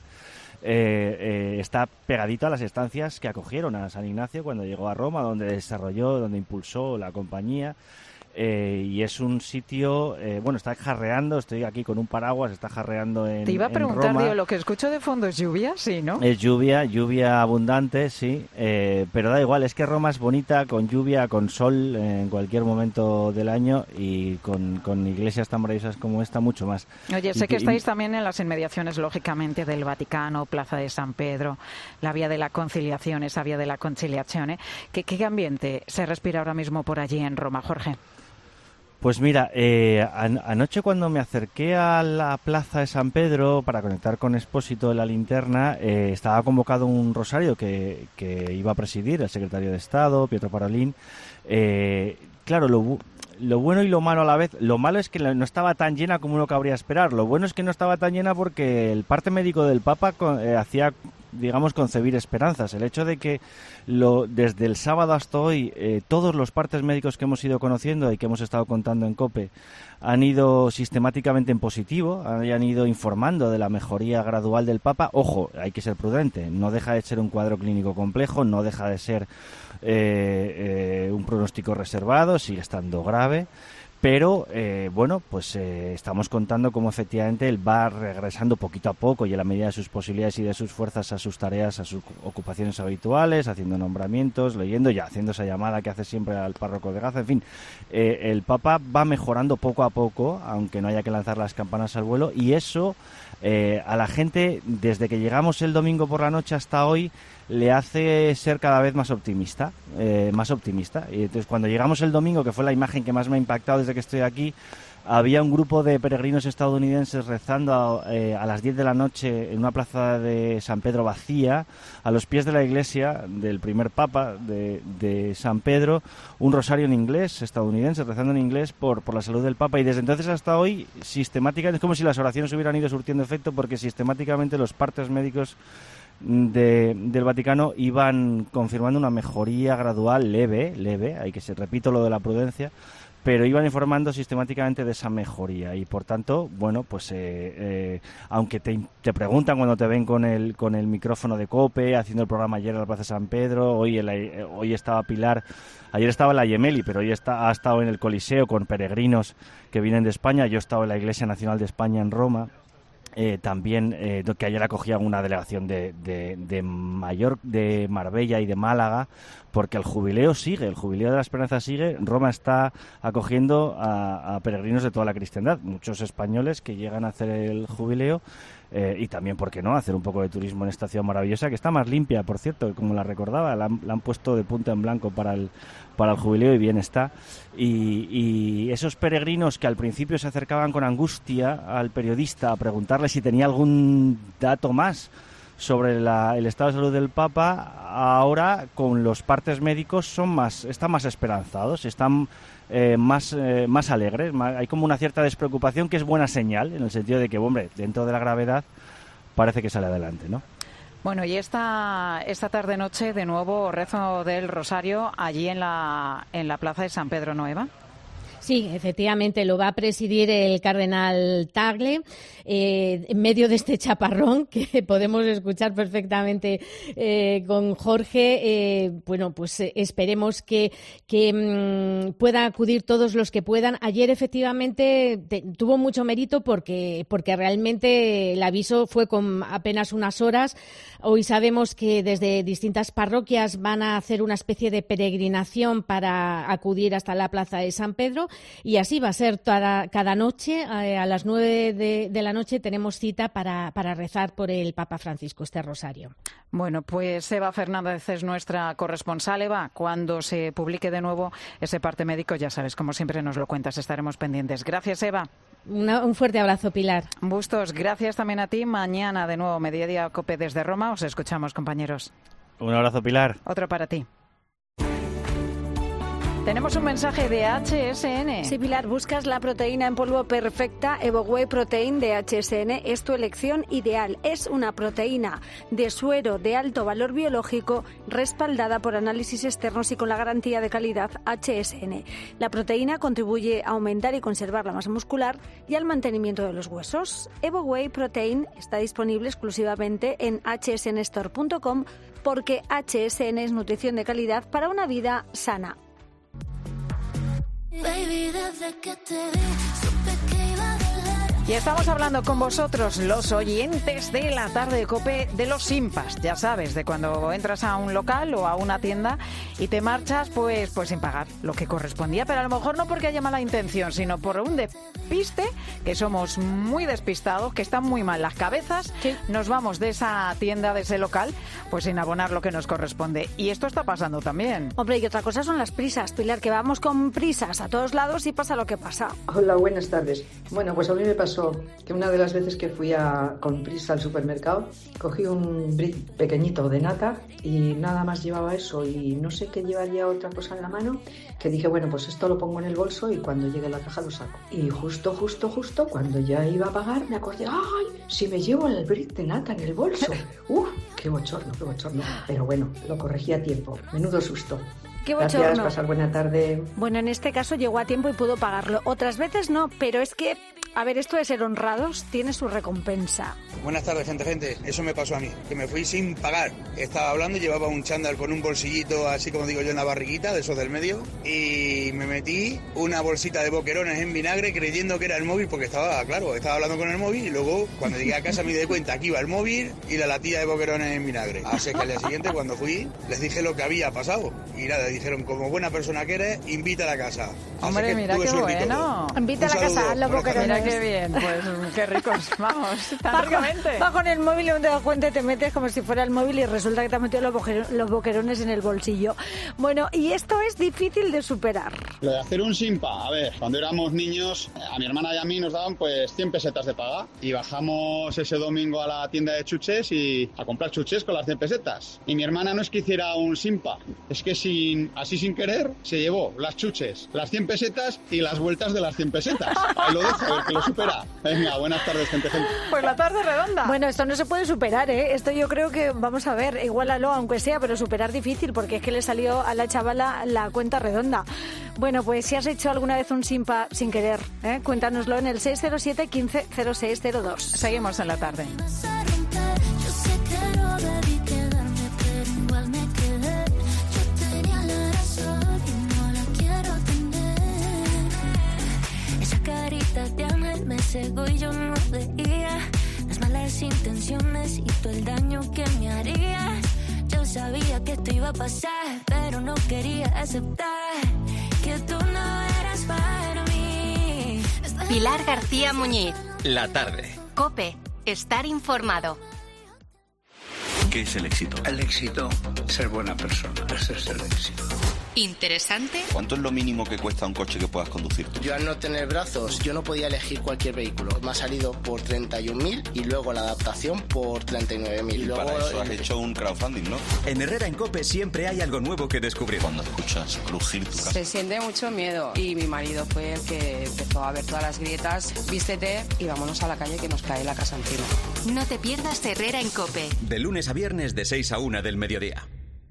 Está pegadito a las estancias que acogieron a San Ignacio cuando llegó a Roma, donde impulsó la compañía. Y es un sitio, está jarreando, estoy aquí con un paraguas, está jarreando en Roma. Te iba a preguntar, digo, lo que escucho de fondo es lluvia, sí, ¿no? Es lluvia abundante, sí, pero da igual, es que Roma es bonita con lluvia, con sol en cualquier momento del año y con iglesias tan maravillosas como esta, mucho más. Oye, sé que estáis también en las inmediaciones, lógicamente, del Vaticano, Plaza de San Pedro, la vía de la conciliación, esa vía de la conciliación, ¿eh? ¿Qué ambiente se respira ahora mismo por allí en Roma, Jorge? Pues mira, anoche cuando me acerqué a la Plaza de San Pedro para conectar con Expósito de la Linterna, estaba convocado un rosario que iba a presidir el secretario de Estado, Pietro Parolin. Claro, lo bueno y lo malo a la vez. Lo malo es que no estaba tan llena como uno cabría esperar. Lo bueno es que no estaba tan llena porque el parte médico del Papa hacía digamos, concebir esperanzas. El hecho de que desde el sábado hasta hoy todos los partes médicos que hemos ido conociendo y que hemos estado contando en COPE han ido sistemáticamente en positivo, han ido informando de la mejoría gradual del Papa. Ojo, hay que ser prudente, no deja de ser un cuadro clínico complejo, no deja de ser un pronóstico reservado, sigue estando grave. Pero, estamos contando cómo efectivamente él va regresando poquito a poco y en la medida de sus posibilidades y de sus fuerzas a sus tareas, a sus ocupaciones habituales, haciendo nombramientos, leyendo y haciendo esa llamada que hace siempre al párroco de Gaza. En fin, el Papa va mejorando poco a poco, aunque no haya que lanzar las campanas al vuelo, y eso a la gente, desde que llegamos el domingo por la noche hasta hoy, le hace ser cada vez más optimista. Y entonces, cuando llegamos el domingo, que fue la imagen que más me ha impactado desde que estoy aquí, había un grupo de peregrinos estadounidenses rezando a las 10 de la noche en una plaza de San Pedro vacía, a los pies de la iglesia del primer papa de San Pedro, un rosario en inglés, estadounidense, rezando en inglés por la salud del Papa. Y desde entonces hasta hoy, sistemáticamente, es como si las oraciones hubieran ido surtiendo efecto, porque sistemáticamente los partes médicos del Vaticano iban confirmando una mejoría gradual leve, hay que repito lo de la prudencia, pero iban informando sistemáticamente de esa mejoría. Y por tanto, aunque te preguntan cuando te ven con el micrófono de COPE haciendo el programa ayer en la Plaza San Pedro, hoy estaba Pilar, ayer estaba en la Gemelli, pero hoy ha estado en el Coliseo con peregrinos que vienen de España. Yo he estado en la Iglesia Nacional de España en Roma. También que ayer acogía una delegación de Marbella y de Málaga, porque el jubileo de la Esperanza sigue. Roma está acogiendo a peregrinos de toda la cristiandad, muchos españoles que llegan a hacer el jubileo, y también, ¿por qué no?, hacer un poco de turismo en esta ciudad maravillosa, que está más limpia, por cierto, como la recordaba, la han puesto de punta en blanco para el jubileo, y bien está. Y esos peregrinos que al principio se acercaban con angustia al periodista a preguntarle si tenía algún dato más sobre el estado de salud del Papa, ahora con los partes médicos están más esperanzados, están más alegres, hay como una cierta despreocupación, que es buena señal, en el sentido de que, dentro de la gravedad parece que sale adelante, ¿no? Bueno, y esta tarde-noche, de nuevo, rezo del Rosario allí en la Plaza de San Pedro, ¿no, Eva? Sí, efectivamente, lo va a presidir el cardenal Tagle, en medio de este chaparrón que podemos escuchar perfectamente con Jorge. Esperemos que pueda acudir todos los que puedan. Ayer, efectivamente, tuvo mucho mérito porque realmente el aviso fue con apenas unas horas. Hoy sabemos que desde distintas parroquias van a hacer una especie de peregrinación para acudir hasta la Plaza de San Pedro. Y así va a ser cada noche, a las 9 de la noche tenemos cita para rezar por el Papa Francisco, este rosario. Bueno, pues Eva Fernández es nuestra corresponsal. Eva, cuando se publique de nuevo ese parte médico, ya sabes, como siempre nos lo cuentas, estaremos pendientes. Gracias, Eva. Un fuerte abrazo, Pilar. Bustos, gracias también a ti. Mañana de nuevo, Mediodía COPE desde Roma. Os escuchamos, compañeros. Un abrazo, Pilar. Otro para ti. Tenemos un mensaje de HSN. Sí, Pilar, buscas la proteína en polvo perfecta. EvoWhey Protein de HSN es tu elección ideal. Es una proteína de suero de alto valor biológico, respaldada por análisis externos y con la garantía de calidad HSN. La proteína contribuye a aumentar y conservar la masa muscular y al mantenimiento de los huesos. EvoWhey Protein está disponible exclusivamente en hsnstore.com, porque HSN es nutrición de calidad para una vida sana. Baby, desde que te vi, supe que iba a doler. Y estamos hablando con vosotros, los oyentes de la tarde de COPE, de los simpas, ya sabes, de cuando entras a un local o a una tienda y te marchas pues sin pagar lo que correspondía, pero a lo mejor no porque haya mala intención, sino por un despiste, que somos muy despistados, que están muy mal las cabezas, sí. Nos vamos de esa tienda, de ese local, pues sin abonar lo que nos corresponde. Y esto está pasando también. Hombre, y otra cosa son las prisas, Pilar, que vamos con prisas a todos lados y pasa lo que pasa. Hola, buenas tardes. Bueno, pues a mí me pasó pasó que una de las veces que fui con prisa al supermercado, cogí un brick pequeñito de nata y nada más llevaba eso y no sé qué llevaría otra cosa en la mano, que dije, bueno, pues esto lo pongo en el bolso y cuando llegue a la caja lo saco. Y justo, cuando ya iba a pagar, me acordé, ¡ay! Si me llevo el brick de nata en el bolso. ¡Uf! ¡Qué bochorno! Pero bueno, lo corregí a tiempo. Menudo susto. Qué bochorno. Gracias, pasar buena tarde. Bueno, en este caso llegó a tiempo y pudo pagarlo. Otras veces no, pero es que, a ver, esto de ser honrados tiene su recompensa. Buenas tardes, gente. Eso me pasó a mí, que me fui sin pagar. Estaba hablando y llevaba un chándal con un bolsillito, así como digo yo, en la barriguita, de esos del medio, y me metí una bolsita de boquerones en vinagre creyendo que era el móvil, porque estaba hablando con el móvil, y luego, cuando llegué a casa me di cuenta que iba el móvil y la latilla de boquerones en vinagre. Así que al día siguiente, cuando fui, les dije lo que había pasado, y nada, dijeron, como buena persona que eres, invita a la casa. Hombre, mira qué bueno. Invita a la casa a los boquerones. Mira qué bien, pues qué ricos, vamos, tan ricamente. Va con el móvil y no te das cuenta y te metes como si fuera el móvil y resulta que te has metido los boquerones en el bolsillo. Bueno, y esto es difícil de superar. Lo de hacer un simpa, a ver, cuando éramos niños, a mi hermana y a mí nos daban pues 100 pesetas de paga y bajamos ese domingo a la tienda de chuches y a comprar chuches con las 100 pesetas. Y mi hermana no es que hiciera un simpa, es que sin querer se llevó las chuches, las 100 pesetas y las vueltas de las 100 pesetas. Ahí lo dejo, a ver que lo supera. Venga, buenas tardes, gente. Pues la tarde redonda. Bueno, esto no se puede superar, ¿eh? Esto yo creo que, vamos a ver, igualalo aunque sea, pero superar difícil porque es que le salió a la chavala la cuenta redonda. Bueno, pues si has hecho alguna vez un simpa sin querer, cuéntanoslo en el 607 15 0602. Seguimos en la tarde. De Ángel me cegó y yo no veía las malas intenciones y todo el daño que me harías. Yo sabía que esto iba a pasar, pero no quería aceptar que tú no eras para mí. Pilar García Muñiz. La tarde. COPE. Estar informado. ¿Qué es el éxito? El éxito, ser buena persona. Ese es el éxito. ¿Interesante? ¿Cuánto es lo mínimo que cuesta un coche que puedas conducir tú? Yo al no tener brazos, yo no podía elegir cualquier vehículo. Me ha salido por 31.000 y luego la adaptación por 39.000. Y luego, para eso has hecho un crowdfunding, ¿no? En Herrera en COPE siempre hay algo nuevo que descubrir. Cuando escuchas crujir tu casa. Se siente mucho miedo y mi marido fue el que empezó a ver todas las grietas. Vístete y vámonos a la calle que nos cae la casa encima. No te pierdas Herrera en COPE. De lunes a viernes de 6 a 1 del mediodía.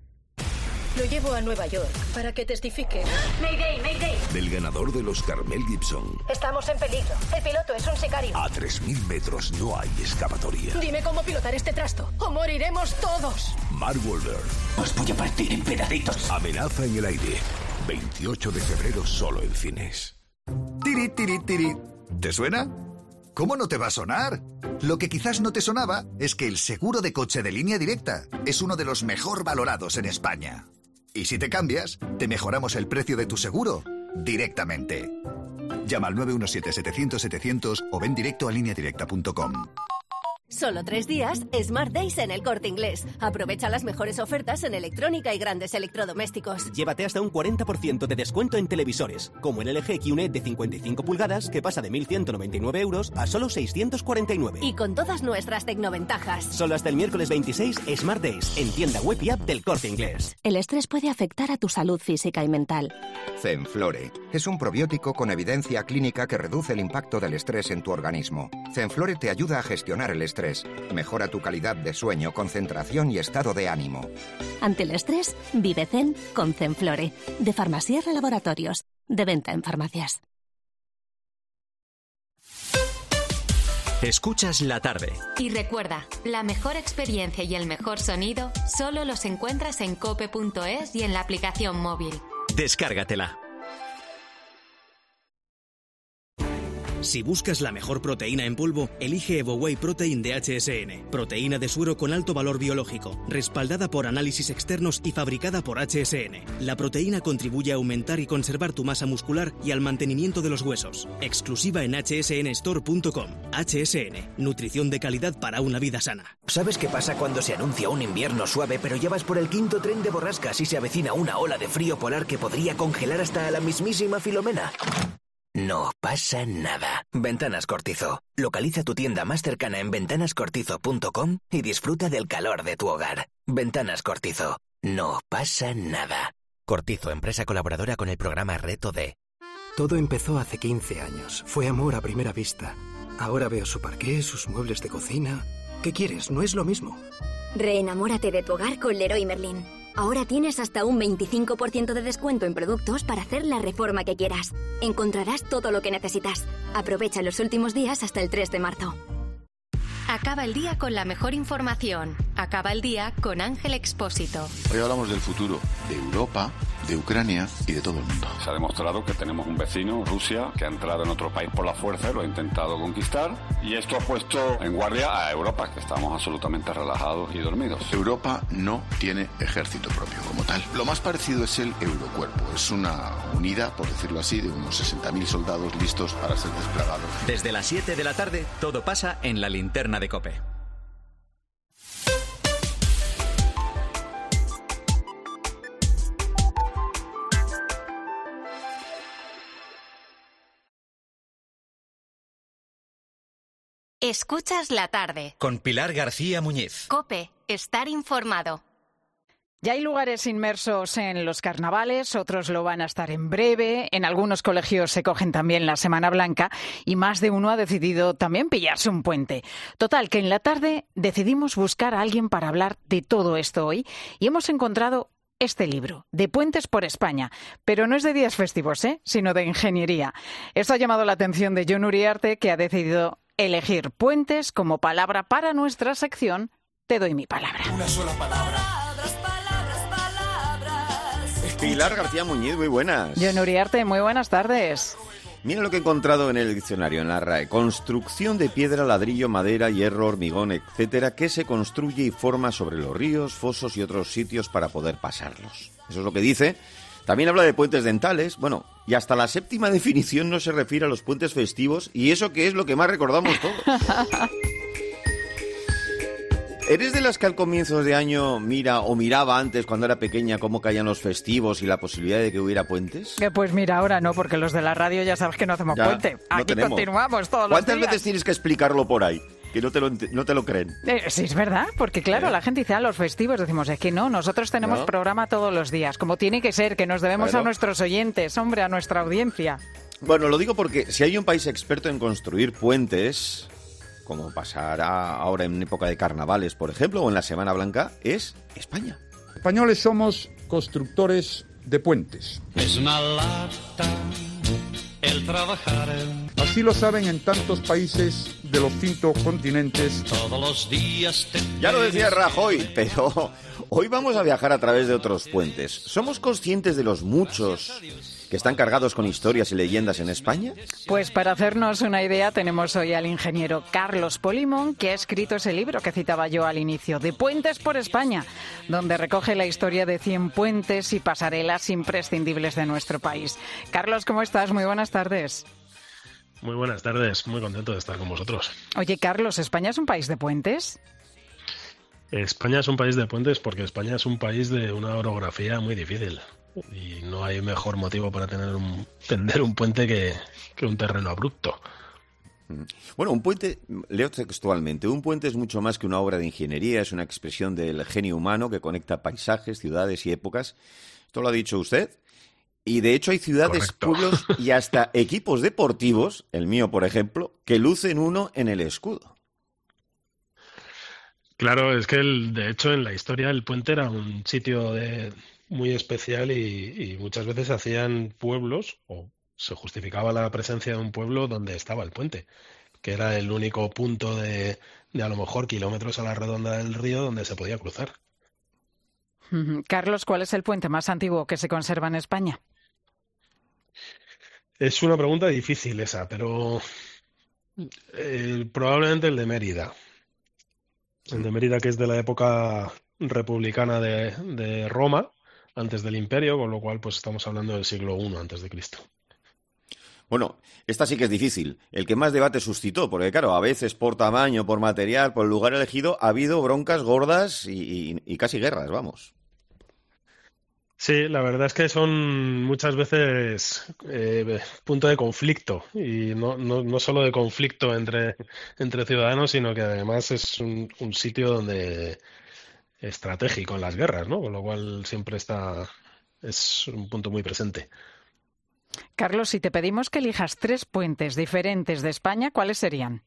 Lo llevo a Nueva York para que testifique. Mayday, Mayday. Del ganador de los Carmel Gibson. Estamos en peligro. El piloto es un sicario. A 3.000 metros no hay escapatoria. Dime cómo pilotar este trasto o moriremos todos. Mark Wahlberg. Os voy a partir en pedacitos. Amenaza en el aire. 28 de febrero solo en cines. Tiri, tiri, tiri. ¿Te suena? ¿Cómo no te va a sonar? Lo que quizás no te sonaba es que el seguro de coche de Línea Directa es uno de los mejor valorados en España. Y si te cambias, te mejoramos el precio de tu seguro directamente. Llama al 917-700-700 o ven directo a lineadirecta.com. Solo 3 días, Smart Days en El Corte Inglés. Aprovecha las mejores ofertas en electrónica y grandes electrodomésticos. Llévate hasta un 40% de descuento en televisores, como el LG QNED de 55 pulgadas, que pasa de 1.199 euros a solo 649. Y con todas nuestras tecnoventajas. Solo hasta el miércoles 26, Smart Days, en tienda web y app del Corte Inglés. El estrés puede afectar a tu salud física y mental. Zenflore es un probiótico con evidencia clínica que reduce el impacto del estrés en tu organismo. Zenflore te ayuda a gestionar el estrés. Mejora tu calidad de sueño, concentración y estado de ánimo. Ante el estrés, vive Zen con Zenflore. De Farmasierra Laboratorios. De venta en farmacias. Escuchas la tarde. Y recuerda, la mejor experiencia y el mejor sonido solo los encuentras en cope.es y en la aplicación móvil. Descárgatela. Si buscas la mejor proteína en polvo, elige EvoWhey Protein de HSN. Proteína de suero con alto valor biológico, respaldada por análisis externos y fabricada por HSN. La proteína contribuye a aumentar y conservar tu masa muscular y al mantenimiento de los huesos. Exclusiva en hsnstore.com. HSN, nutrición de calidad para una vida sana. ¿Sabes qué pasa cuando se anuncia un invierno suave, pero ya vas por el 5.º tren de borrascas y se avecina una ola de frío polar que podría congelar hasta a la mismísima Filomena? no pasa nada. Ventanas Cortizo. Localiza tu tienda más cercana en ventanascortizo.com y disfruta del calor de tu hogar. Ventanas Cortizo. No pasa nada. Cortizo, empresa colaboradora con el programa Reto D. Todo empezó hace 15 años. Fue amor a primera vista. Ahora veo su parqué, sus muebles de cocina. ¿Qué quieres? No es lo mismo. Reenamórate de tu hogar con Leroy Merlin. Ahora tienes hasta un 25% de descuento en productos para hacer la reforma que quieras. Encontrarás todo lo que necesitas. Aprovecha los últimos días hasta el 3 de marzo. Acaba el día con la mejor información. Acaba el día con Ángel Expósito. Hoy hablamos del futuro de Europa, de Ucrania y de todo el mundo. Se ha demostrado que tenemos un vecino, Rusia, que ha entrado en otro país por la fuerza y lo ha intentado conquistar. Y esto ha puesto en guardia a Europa, que estamos absolutamente relajados y dormidos. Europa no tiene ejército propio como tal. Lo más parecido es el Eurocuerpo. Es una unidad, por decirlo así, de unos 60.000 soldados listos para ser desplegados. Desde las 7 de la tarde, todo pasa en la linterna de COPE. Escuchas la tarde. Con Pilar García Muñiz. COPE, estar informado. Ya hay lugares inmersos en los carnavales, otros lo van a estar en breve. En algunos colegios se cogen también la Semana Blanca y más de uno ha decidido también pillarse un puente. Total, que en la tarde decidimos buscar a alguien para hablar de todo esto hoy y hemos encontrado este libro, De Puentes por España, pero no es de días festivos, sino de ingeniería. Esto ha llamado la atención de Jon Uriarte, que ha decidido elegir puentes como palabra para nuestra sección Te doy mi palabra. Una sola palabra. Pilar García Muñiz, muy buenas. Jon Uriarte, muy buenas tardes. Mira lo que he encontrado en el diccionario, en la RAE. Construcción de piedra, ladrillo, madera, hierro, hormigón, etcétera, que se construye y forma sobre los ríos, fosos y otros sitios para poder pasarlos. Eso es lo que dice. También habla de puentes dentales. Bueno, y hasta la séptima definición no se refiere a los puentes festivos, y eso que es lo que más recordamos todos. ¿Eres de las que al comienzo de año miraba antes, cuando era pequeña, cómo caían los festivos y la posibilidad de que hubiera puentes? Pues mira, ahora no, porque los de la radio ya sabes que no hacemos puente. Aquí no continuamos todos los días. ¿Cuántas veces tienes que explicarlo por ahí? Que no te lo creen. Sí, es verdad, porque claro, la gente dice, los festivos, decimos, es que no, nosotros tenemos programa todos los días, como tiene que ser, que nos debemos a nuestros oyentes, hombre, a nuestra audiencia. Bueno, lo digo porque si hay un país experto en construir puentes, como pasará ahora en época de carnavales, por ejemplo, o en la Semana Blanca, es España. Españoles somos constructores de puentes. Es una lata el trabajar. Así lo saben en tantos países de los 5 continentes. Todos los días ya lo decía Rajoy, pero hoy vamos a viajar a través de otros puentes. ¿Somos conscientes de los muchos que están cargados con historias y leyendas en España? Pues para hacernos una idea tenemos hoy al ingeniero Carlos Polimón, que ha escrito ese libro que citaba yo al inicio, De Puentes por España, donde recoge la historia de 100 puentes y pasarelas imprescindibles de nuestro país. Carlos, ¿cómo estás? Muy buenas tardes. Muy buenas tardes, muy contento de estar con vosotros. Oye, Carlos, ¿España es un país de puentes? España es un país de puentes porque España es un país de una orografía muy difícil. Y no hay mejor motivo para tender un puente que un terreno abrupto. Bueno, un puente, leo textualmente, un puente es mucho más que una obra de ingeniería, es una expresión del genio humano que conecta paisajes, ciudades y épocas. Esto lo ha dicho usted. Y de hecho hay ciudades, correcto, pueblos y hasta equipos deportivos, el mío por ejemplo, que lucen uno en el escudo. Claro, es que de hecho en la historia el puente era un sitio muy especial y muchas veces hacían pueblos, o se justificaba la presencia de un pueblo donde estaba el puente, que era el único punto de a lo mejor kilómetros a la redonda del río donde se podía cruzar. Carlos, ¿cuál es el puente más antiguo que se conserva en España? Es una pregunta difícil esa, pero probablemente el de Mérida. El de Mérida, que es de la época republicana de Roma, antes del Imperio, con lo cual pues estamos hablando del siglo I antes de Cristo. Bueno, esta sí que es difícil. El que más debate suscitó, porque claro, a veces por tamaño, por material, por el lugar elegido, ha habido broncas gordas y casi guerras, vamos. Sí, la verdad es que son muchas veces punto de conflicto y no solo de conflicto entre ciudadanos, sino que además es un sitio donde estratégico en las guerras, ¿no? Con lo cual siempre es un punto muy presente. Carlos, si te pedimos que elijas 3 puentes diferentes de España, ¿cuáles serían?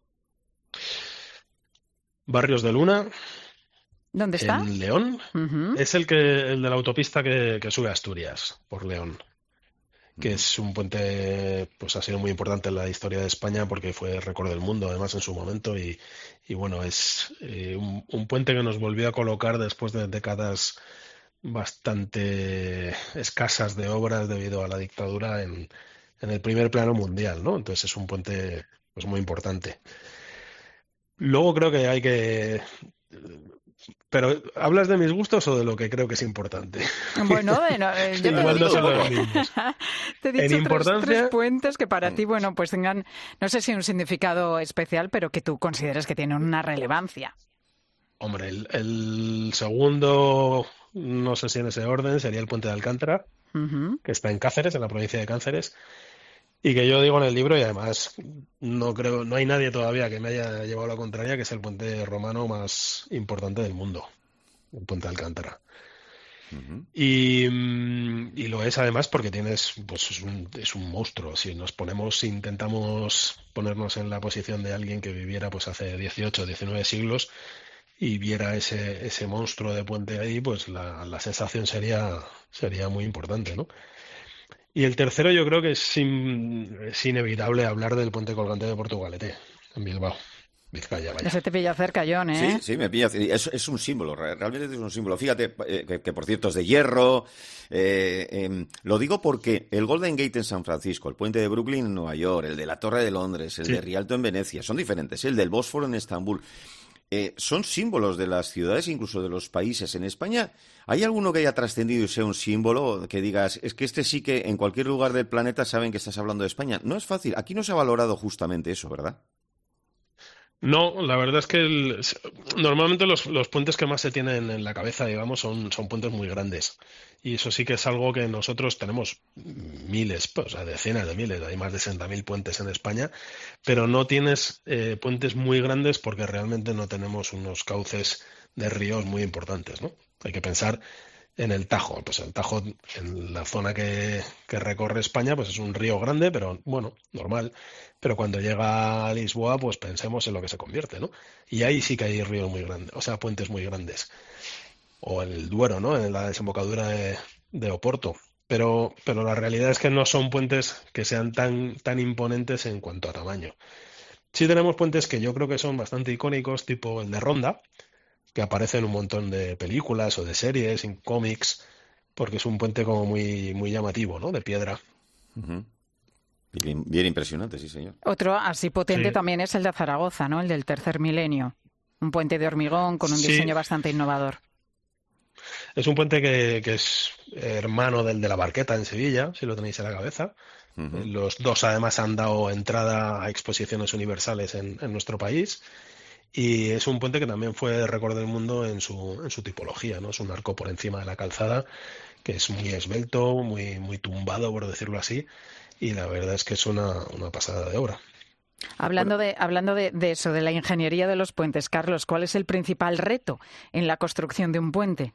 Barrios de Luna. ¿Dónde está? En León. Es el de la autopista que sube a Asturias, por León. Que es un puente, pues ha sido muy importante en la historia de España porque fue récord del mundo, además, en su momento. Y bueno, es un puente que nos volvió a colocar después de décadas bastante escasas de obras debido a la dictadura en el primer plano mundial, ¿no? Entonces es un puente, pues, muy importante. Luego creo que hay que... Pero, ¿hablas de mis gustos o de lo que creo que es importante? Bueno, yo igual no son los mismos. Te he dicho importancia... tres puentes que para ti, bueno, pues tengan, no sé si un significado especial, pero que tú consideres que tienen una relevancia. Hombre, el segundo, no sé si en ese orden, sería el puente de Alcántara, que está en Cáceres, en la provincia de Cáceres, y que yo digo en el libro, y además no hay nadie todavía que me haya llevado la contraria, que es el puente romano más importante del mundo, el puente de Alcántara. Y lo es además porque pues es un monstruo. Si intentamos ponernos en la posición de alguien que viviera pues hace 18, 19 siglos y viera ese monstruo de puente ahí, pues la sensación sería muy importante, ¿no? Y el tercero, yo creo que es inevitable hablar del puente colgante de Portugalete, en Bilbao, Vizcaya, vaya. Ese te pilla cerca, John, ¿eh? Sí, me pilla. Es un símbolo, realmente es un símbolo. Fíjate, que por cierto es de hierro. Lo digo porque el Golden Gate en San Francisco, el puente de Brooklyn en Nueva York, el de la Torre de Londres, el de Rialto en Venecia, son diferentes. El del Bósforo en Estambul. Son símbolos de las ciudades, incluso de los países. En España, ¿hay alguno que haya trascendido y sea un símbolo que digas, es que este sí que en cualquier lugar del planeta saben que estás hablando de España? No es fácil. Aquí no se ha valorado justamente eso, ¿verdad? No, la verdad es que normalmente los puentes que más se tienen en la cabeza, digamos, son puentes muy grandes. Y eso sí que es algo que nosotros tenemos miles, o sea, decenas de miles, hay más de 60.000 puentes en España, pero no tienes puentes muy grandes porque realmente no tenemos unos cauces de ríos muy importantes, ¿no? Hay que pensar en el Tajo. Pues el Tajo, en la zona que recorre España, pues es un río grande, pero bueno, normal. Pero cuando llega a Lisboa, pues pensemos en lo que se convierte, ¿no? Y ahí sí que hay ríos muy grandes, o sea, puentes muy grandes. O en el Duero, ¿no? En la desembocadura de Oporto. Pero la realidad es que no son puentes que sean tan imponentes en cuanto a tamaño. Sí tenemos puentes que yo creo que son bastante icónicos, tipo el de Ronda, que aparece en un montón de películas o de series, en cómics, porque es un puente como muy, muy llamativo, ¿no? De piedra. Bien impresionante, sí, señor. Otro así potente también es el de Zaragoza, ¿no? El del tercer milenio. Un puente de hormigón con un diseño bastante innovador. Es un puente que es hermano del de la Barqueta en Sevilla, si lo tenéis en la cabeza. Los dos además han dado entrada a exposiciones universales en nuestro país. Y es un puente que también fue récord del mundo en su tipología, ¿no? Es un arco por encima de la calzada que es muy esbelto, muy, muy tumbado, por decirlo así. Y la verdad es que es una pasada de obra. Hablando de eso, de la ingeniería de los puentes, Carlos, ¿cuál es el principal reto en la construcción de un puente?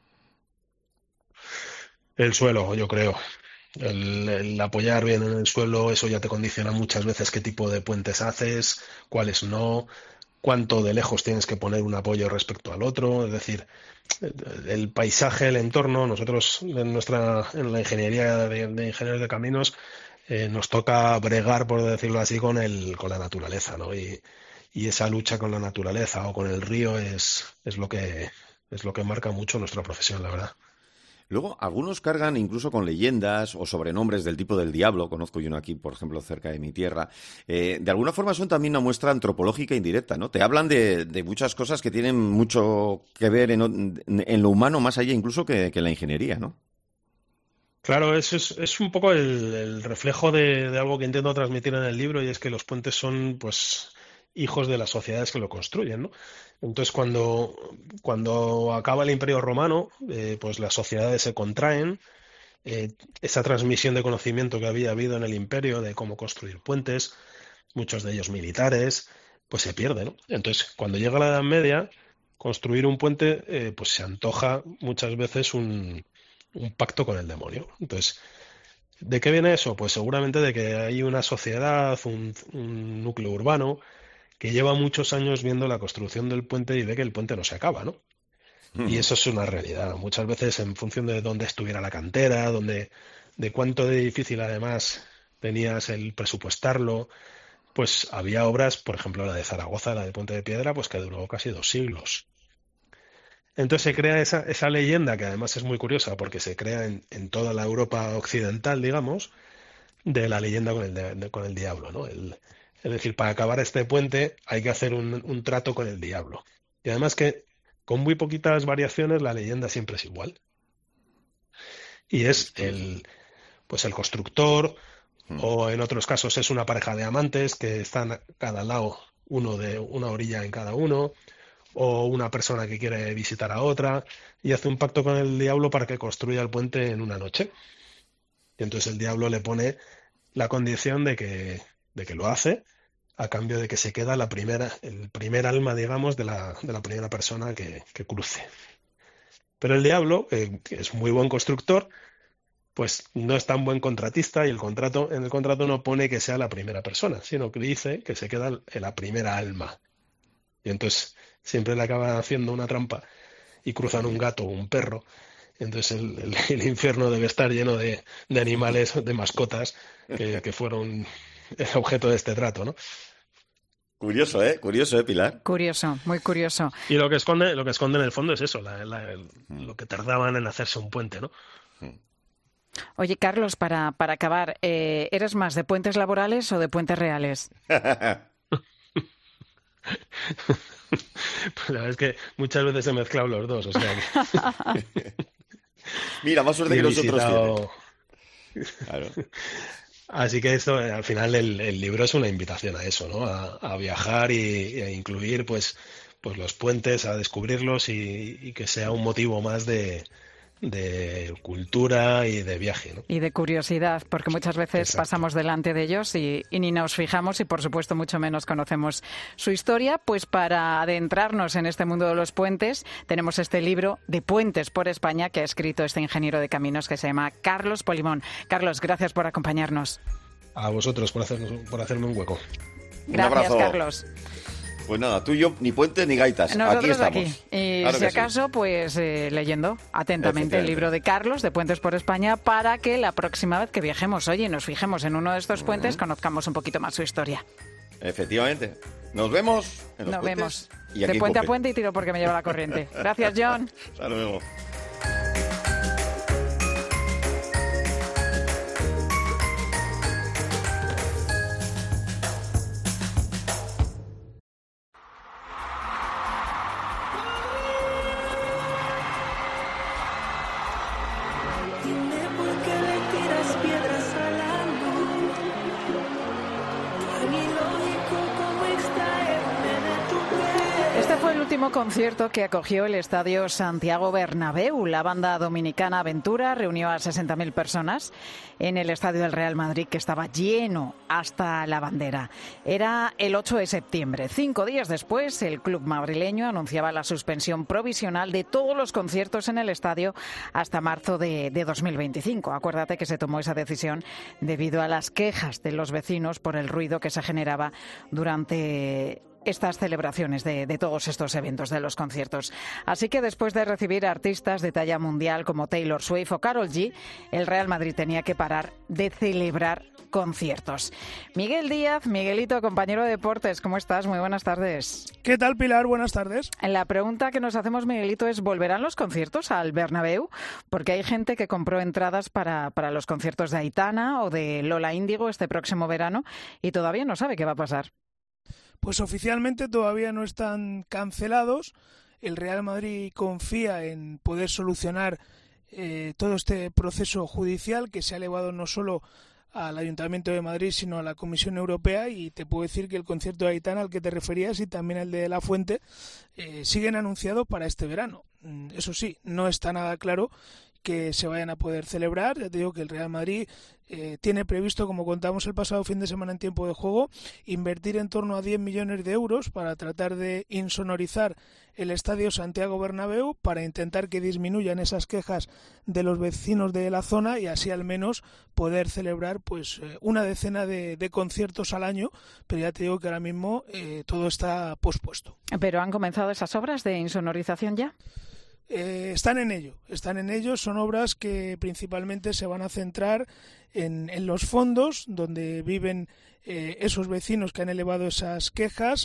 El suelo, yo creo. El apoyar bien en el suelo, eso ya te condiciona muchas veces qué tipo de puentes haces, cuáles no, cuánto de lejos tienes que poner un apoyo respecto al otro. Es decir, el paisaje, el entorno, nosotros en la ingeniería de ingenieros de caminos nos toca bregar, por decirlo así, con la naturaleza, ¿no? Y esa lucha con la naturaleza o con el río es lo que marca mucho nuestra profesión, la verdad. Luego, algunos cargan incluso con leyendas o sobrenombres del tipo del diablo. Conozco yo uno aquí, por ejemplo, cerca de mi tierra. De alguna forma son también una muestra antropológica indirecta, ¿no? Te hablan de muchas cosas que tienen mucho que ver en lo humano, más allá incluso que la ingeniería, ¿no? Claro, es un poco el reflejo de algo que intento transmitir en el libro, y es que los puentes son, pues, hijos de las sociedades que lo construyen, ¿no? Entonces, cuando acaba el Imperio Romano, pues las sociedades se contraen. Esa transmisión de conocimiento que había habido en el imperio de cómo construir puentes, muchos de ellos militares, pues se pierde, ¿no? Entonces, cuando llega la Edad Media, construir un puente, pues se antoja muchas veces un pacto con el demonio. Entonces, ¿de qué viene eso? Pues seguramente de que hay una sociedad, un núcleo urbano, que lleva muchos años viendo la construcción del puente y ve que el puente no se acaba, ¿no? Y eso es una realidad. Muchas veces en función de dónde estuviera la cantera, de cuánto de difícil además tenías el presupuestarlo, pues había obras, por ejemplo la de Zaragoza, la del Puente de Piedra, pues que duró casi 2 siglos. Entonces se crea esa leyenda, que además es muy curiosa porque se crea en toda la Europa occidental, digamos, de la leyenda con el diablo, ¿no? Es decir, para acabar este puente hay que hacer un trato con el diablo. Y además que con muy poquitas variaciones la leyenda siempre es igual. Y es el constructor, o en otros casos es una pareja de amantes que están a cada lado, uno de una orilla en cada uno, o una persona que quiere visitar a otra y hace un pacto con el diablo para que construya el puente en una noche. Y entonces el diablo le pone la condición de que lo hace a cambio de que se queda el primer alma, digamos, de la primera persona que cruce. Pero el diablo, que es muy buen constructor, pues no es tan buen contratista y en el contrato no pone que sea la primera persona, sino que dice que se queda la primera alma. Y entonces siempre le acaban haciendo una trampa y cruzan un gato o un perro. Entonces el infierno debe estar lleno de animales, de mascotas que fueron el objeto de este trato, ¿no? Curioso, Pilar. Curioso, muy curioso. Y lo que esconde en el fondo es eso, lo que tardaban en hacerse un puente, ¿no? Oye, Carlos, para acabar, ¿eres más de puentes laborales o de puentes reales? Pues la verdad es que muchas veces he mezclado los dos, o sea que... Mira, más suerte que nosotros tienen. Claro. Así que esto, al final, el libro es una invitación a eso, ¿no? A viajar y a incluir, pues los puentes, a descubrirlos y que sea un motivo más de cultura y de viaje, ¿no? Y de curiosidad, porque muchas veces Exacto. pasamos delante de ellos y ni nos fijamos y, por supuesto, mucho menos conocemos su historia. Pues para adentrarnos en este mundo de los puentes, tenemos este libro de Puentes por España que ha escrito este ingeniero de caminos que se llama Carlos Polimón. Carlos, gracias por acompañarnos. A vosotros por hacerme un hueco. Gracias, Carlos. Pues nada, tú y yo, ni puentes ni gaitas. Nosotros aquí estamos. Y Claro si que acaso, pues leyendo atentamente el libro de Carlos, de Puentes por España, para que la próxima vez que viajemos, oye, nos fijemos en uno de estos puentes, conozcamos un poquito más su historia. Efectivamente. Nos vemos en los Nos puentes. vemos. Y aquí De en puente a COPE. puente y tiro porque me lleva la corriente. Gracias, John. Hasta luego. Dime por qué le tiras piedras al amor. Tan ilógico como extraerme de tu piel. Este fue el último concierto que acogió el Estadio Santiago Bernabéu. La banda dominicana Aventura reunió a 60.000 personas en el Estadio del Real Madrid, que estaba lleno hasta la bandera. Era el 8 de septiembre. 5 días después, el club madrileño anunciaba la suspensión provisional de todos los conciertos en el estadio hasta marzo de 2025. Acuérdate que se tomó esa decisión debido a las quejas de los vecinos por el ruido que se generaba durante estas celebraciones de todos estos eventos, de los conciertos. Así que después de recibir artistas de talla mundial como Taylor Swift o Karol G, el Real Madrid tenía que parar de celebrar conciertos. Miguel Díaz, Miguelito, compañero de deportes, ¿cómo estás? Muy buenas tardes. ¿Qué tal, Pilar? Buenas tardes. La pregunta que nos hacemos, Miguelito, es ¿volverán los conciertos al Bernabéu? Porque hay gente que compró entradas para los conciertos de Aitana o de Lola Índigo este próximo verano y todavía no sabe qué va a pasar. Pues oficialmente todavía no están cancelados. El Real Madrid confía en poder solucionar todo este proceso judicial que se ha elevado no solo al Ayuntamiento de Madrid, sino a la Comisión Europea, y te puedo decir que el concierto de Aitana al que te referías y también el de La Fuente siguen anunciados para este verano. Eso sí, no está nada claro que se vayan a poder celebrar. Ya te digo que el Real Madrid tiene previsto, como contamos el pasado fin de semana en Tiempo de Juego, invertir en torno a 10 millones de euros para tratar de insonorizar el Estadio Santiago Bernabéu, para intentar que disminuyan esas quejas de los vecinos de la zona y así al menos poder celebrar pues una decena de conciertos al año, pero ya te digo que ahora mismo todo está pospuesto. ¿Pero han comenzado esas obras de insonorización ya? Están en ello, son obras que principalmente se van a centrar en los fondos donde viven esos vecinos que han elevado esas quejas.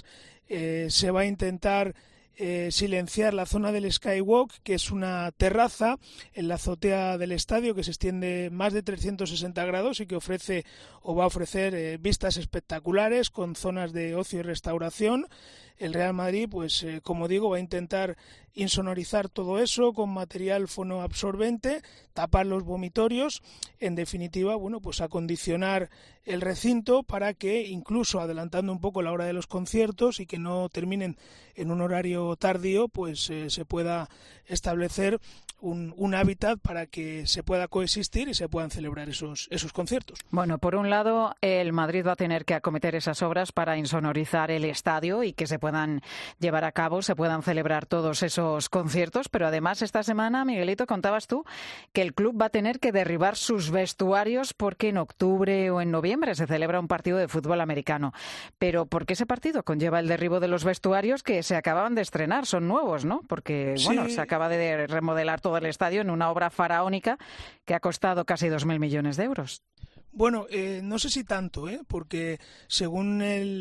Se va a intentar silenciar la zona del Skywalk, que es una terraza en la azotea del estadio que se extiende más de 360 grados y que ofrece o va a ofrecer vistas espectaculares con zonas de ocio y restauración. El Real Madrid, pues como digo, va a intentar insonorizar todo eso con material fonoabsorbente, tapar los vomitorios, en definitiva, bueno, pues acondicionar el recinto para que, incluso adelantando un poco la hora de los conciertos y que no terminen en un horario tardío, pues se pueda establecer un hábitat para que se pueda coexistir y se puedan celebrar esos conciertos. Bueno, por un lado, el Madrid va a tener que acometer esas obras para insonorizar el estadio y que se puedan llevar a cabo, se puedan celebrar todos esos conciertos, pero además esta semana, Miguelito, contabas tú que el club va a tener que derribar sus vestuarios porque en octubre o en noviembre se celebra un partido de fútbol americano. Pero ¿por qué ese partido conlleva el derribo de los vestuarios que se acababan de estrenar? Son nuevos, ¿no? Porque, bueno, sí, se acaba de remodelar todo el estadio en una obra faraónica que ha costado casi 2.000 millones de euros. Bueno, no sé si tanto, porque según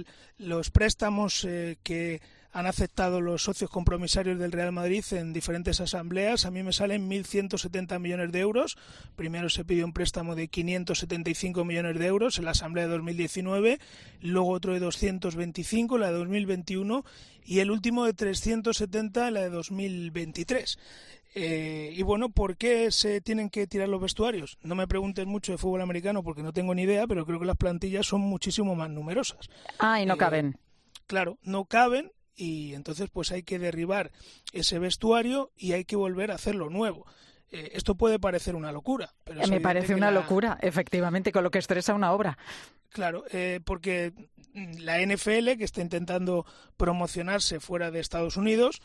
los préstamos que han aceptado los socios compromisarios del Real Madrid en diferentes asambleas, a mí me salen 1.170 millones de euros. Primero se pidió un préstamo de 575 millones de euros en la asamblea de 2019, luego otro de 225, la de 2021, y el último de 370, la de 2023. Y bueno, ¿por qué se tienen que tirar los vestuarios? No me pregunten mucho de fútbol americano porque no tengo ni idea, pero creo que las plantillas son muchísimo más numerosas. Ah, y no caben. Claro, no caben y entonces pues hay que derribar ese vestuario y hay que volver a hacerlo nuevo. Esto puede parecer una locura. Pero me parece una locura, efectivamente, con lo que estresa una obra. Claro, porque la NFL, que está intentando promocionarse fuera de Estados Unidos,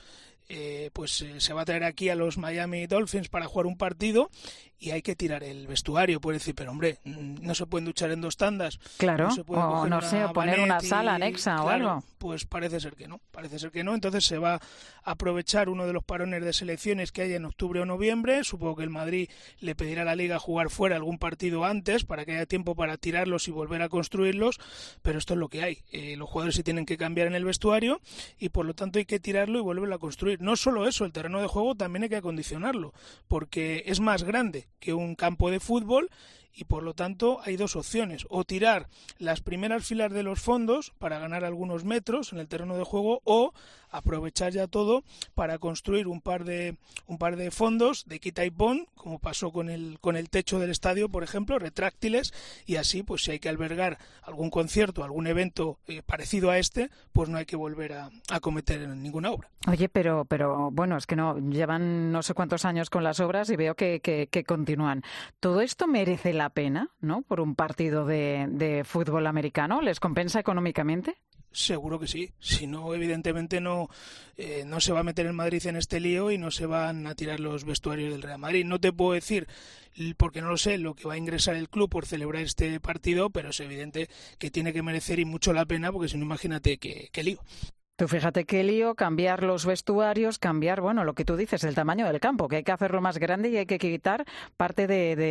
pues se va a traer aquí a los Miami Dolphins para jugar un partido y hay que tirar el vestuario. Puede decir, pero hombre, no se pueden duchar en 2 tandas. Claro, no se puede o no sé, o poner una sala anexa o algo. Pues parece ser que no. Entonces se va a aprovechar uno de los parones de selecciones que hay en octubre o noviembre. Supongo que el Madrid le pedirá a la Liga jugar fuera algún partido antes para que haya tiempo para tirarlos y volver a construirlos, pero esto es lo que hay. Los jugadores se tienen que cambiar en el vestuario y por lo tanto hay que tirarlo y volverlo a construir. No solo eso, el terreno de juego también hay que acondicionarlo, porque es más grande que un campo de fútbol y por lo tanto hay 2 opciones: o tirar las primeras filas de los fondos para ganar algunos metros en el terreno de juego, o aprovechar ya todo para construir un par de fondos de quita y pon, como pasó con el techo del estadio, por ejemplo, retráctiles, y así pues si hay que albergar algún concierto, algún evento parecido a este, pues no hay que volver a cometer ninguna obra. Oye, pero bueno, es que no llevan no sé cuántos años con las obras y veo que continúan. ¿Todo esto merece la pena, no, por un partido de fútbol americano? ¿Les compensa económicamente? Seguro que sí. Si no, evidentemente no se va a meter el Madrid en este lío y no se van a tirar los vestuarios del Real Madrid. No te puedo decir, porque no lo sé, lo que va a ingresar el club por celebrar este partido, pero es evidente que tiene que merecer y mucho la pena, porque si no, imagínate qué lío. Tú fíjate qué lío, cambiar los vestuarios, cambiar, bueno, lo que tú dices, el tamaño del campo, que hay que hacerlo más grande y hay que quitar parte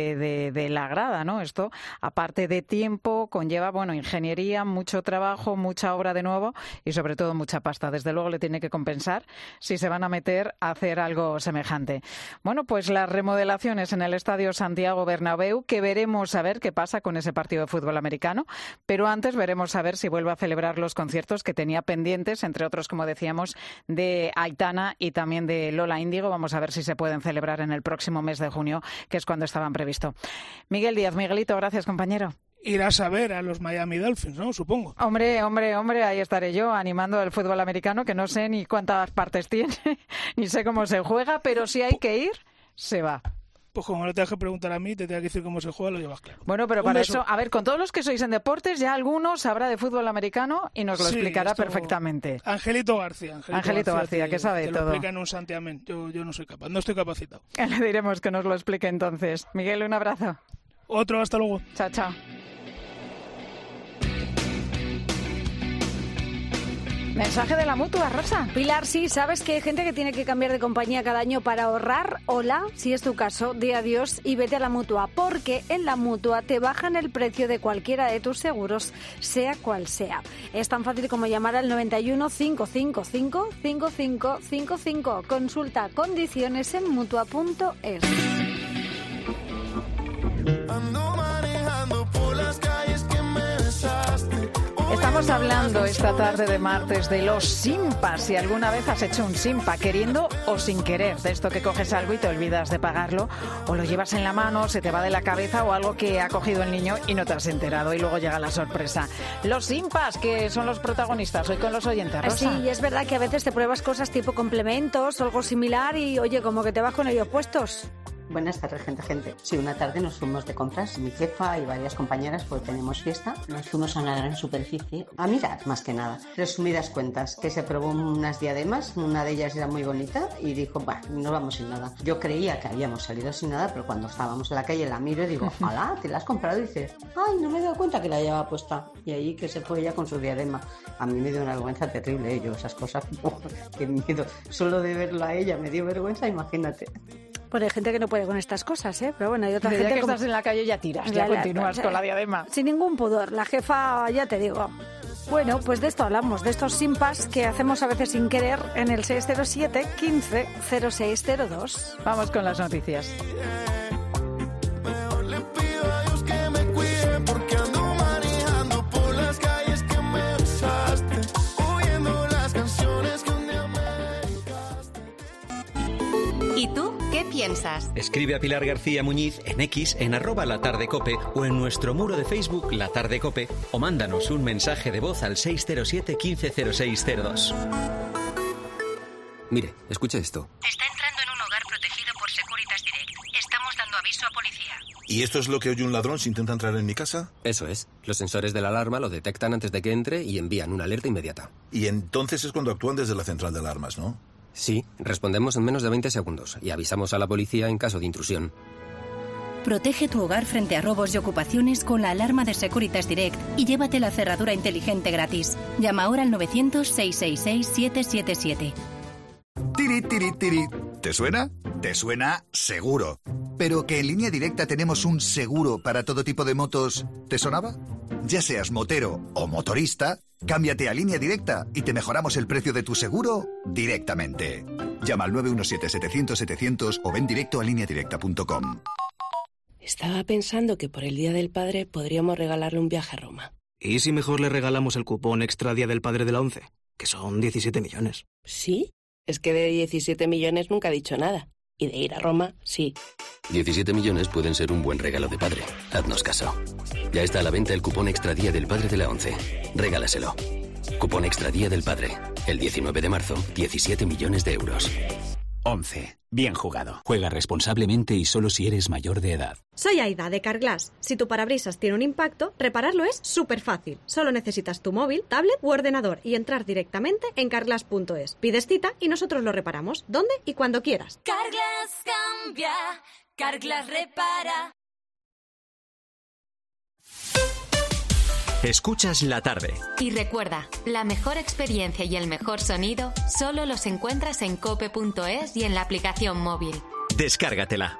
de la grada, ¿no? Esto, aparte de tiempo, conlleva, bueno, ingeniería, mucho trabajo, mucha obra de nuevo y sobre todo mucha pasta. Desde luego le tiene que compensar si se van a meter a hacer algo semejante. Bueno, pues las remodelaciones en el Estadio Santiago Bernabéu, que veremos a ver qué pasa con ese partido de fútbol americano, pero antes veremos a ver si vuelve a celebrar los conciertos que tenía pendientes, entre otros, como decíamos, de Aitana y también de Lola Índigo. Vamos a ver si se pueden celebrar en el próximo mes de junio, que es cuando estaban previsto. Miguel Díaz, Miguelito, gracias, compañero. irás a ver a los Miami Dolphins, ¿no? Supongo. Hombre, ahí estaré yo animando al fútbol americano, que no sé ni cuántas partes tiene, ni sé cómo se juega, pero si hay que ir, se va. Pues como no te dejes preguntar a mí, te tengo que decir cómo se juega, lo llevas claro. Bueno, pero para eso, a ver, con todos los que sois en deportes, ya alguno sabrá de fútbol americano y nos lo explicará perfectamente. Angelito García, que sabe todo. Te lo explica en un santiamén. Yo no soy capaz, no estoy capacitado. Le diremos que nos lo explique entonces. Miguel, un abrazo. Otro, hasta luego. Chao, chao. Mensaje de la Mutua, Rosa. Pilar, sí, ¿sabes que hay gente que tiene que cambiar de compañía cada año para ahorrar? Hola, si es tu caso, di adiós y vete a la Mutua, porque en la Mutua te bajan el precio de cualquiera de tus seguros, sea cual sea. Es tan fácil como llamar al 91 555 5555. Consulta condiciones en Mutua.es. Ando manejando por las calles que me besaste. Estamos hablando esta tarde de martes de los simpas. Si alguna vez has hecho un simpa queriendo o sin querer, de esto que coges algo y te olvidas de pagarlo, o lo llevas en la mano, se te va de la cabeza, o algo que ha cogido el niño y no te has enterado y luego llega la sorpresa. Los simpas, que son los protagonistas hoy con los oyentes, Rosa. Sí, y es verdad que a veces te pruebas cosas tipo complementos o algo similar y oye, como que te vas con ellos puestos. Buenas tardes, gente. Sí, una tarde nos fuimos de compras, mi jefa y varias compañeras, porque tenemos fiesta. Nos fuimos a una gran superficie a mirar, más que nada. Resumidas cuentas, que se probó unas diademas, una de ellas era muy bonita y dijo, bah, nos vamos sin nada. Yo creía que habíamos salido sin nada, pero cuando estábamos en la calle la miro y digo, ¡hala! ¿Te la has comprado? Y dices, ¡ay, no me he dado cuenta que la llevaba puesta! Y ahí que se fue ella con su diadema. A mí me dio una vergüenza terrible, yo esas cosas, qué miedo. Solo de verla a ella me dio vergüenza, imagínate. Bueno, hay gente que no puede con estas cosas, ¿eh? Pero bueno, hay otra gente que como... estás en la calle ya tiras, ya continúas con la diadema. Sin ningún pudor. La jefa, ya te digo. Bueno, pues de esto hablamos, de estos simpas que hacemos a veces sin querer en el 607 15 0602. Vamos con las noticias. ¿Y tú qué piensas? Escribe a Pilar García Muñiz en X, en @latardecope o en nuestro muro de Facebook La Tarde Cope, o mándanos un mensaje de voz al 607 15 0602. Mire, escuche esto. Está entrando en un hogar protegido por Securitas Direct. Estamos dando aviso a policía. ¿Y esto es lo que oye un ladrón si intenta entrar en mi casa? Eso es. Los sensores de la alarma lo detectan antes de que entre y envían una alerta inmediata. Y entonces es cuando actúan desde la central de alarmas, ¿no? Sí, respondemos en menos de 20 segundos y avisamos a la policía en caso de intrusión. Protege tu hogar frente a robos y ocupaciones con la alarma de Securitas Direct y llévate la cerradura inteligente gratis. Llama ahora al 900-666-777. Tiri, tiri, tiri. ¿Te suena? Te suena seguro. Pero que en Línea Directa tenemos un seguro para todo tipo de motos, ¿te sonaba? Ya seas motero o motorista, cámbiate a Línea Directa y te mejoramos el precio de tu seguro directamente. Llama al 917-700-700 o ven directo a lineadirecta.com. Estaba pensando que por el Día del Padre podríamos regalarle un viaje a Roma. ¿Y si mejor le regalamos el cupón extra Día del Padre de la 11? Que son 17 millones. ¿Sí? Es que de 17 millones nunca he dicho nada. Y de ir a Roma, sí. 17 millones pueden ser un buen regalo de padre. Haznos caso. Ya está a la venta el cupón extra Día del Padre de la 11. Regálaselo. Cupón extra Día del Padre. El 19 de marzo, 17 millones de euros. 11. Bien jugado. Juega responsablemente y solo si eres mayor de edad. Soy Aida, de Carglass. Si tu parabrisas tiene un impacto, repararlo es súper fácil. Solo necesitas tu móvil, tablet u ordenador y entrar directamente en carglass.es. Pides cita y nosotros lo reparamos, donde y cuando quieras. Carglass cambia, Carglass repara. Escuchas La Tarde. Y recuerda, la mejor experiencia y el mejor sonido solo los encuentras en cope.es y en la aplicación móvil. Descárgatela.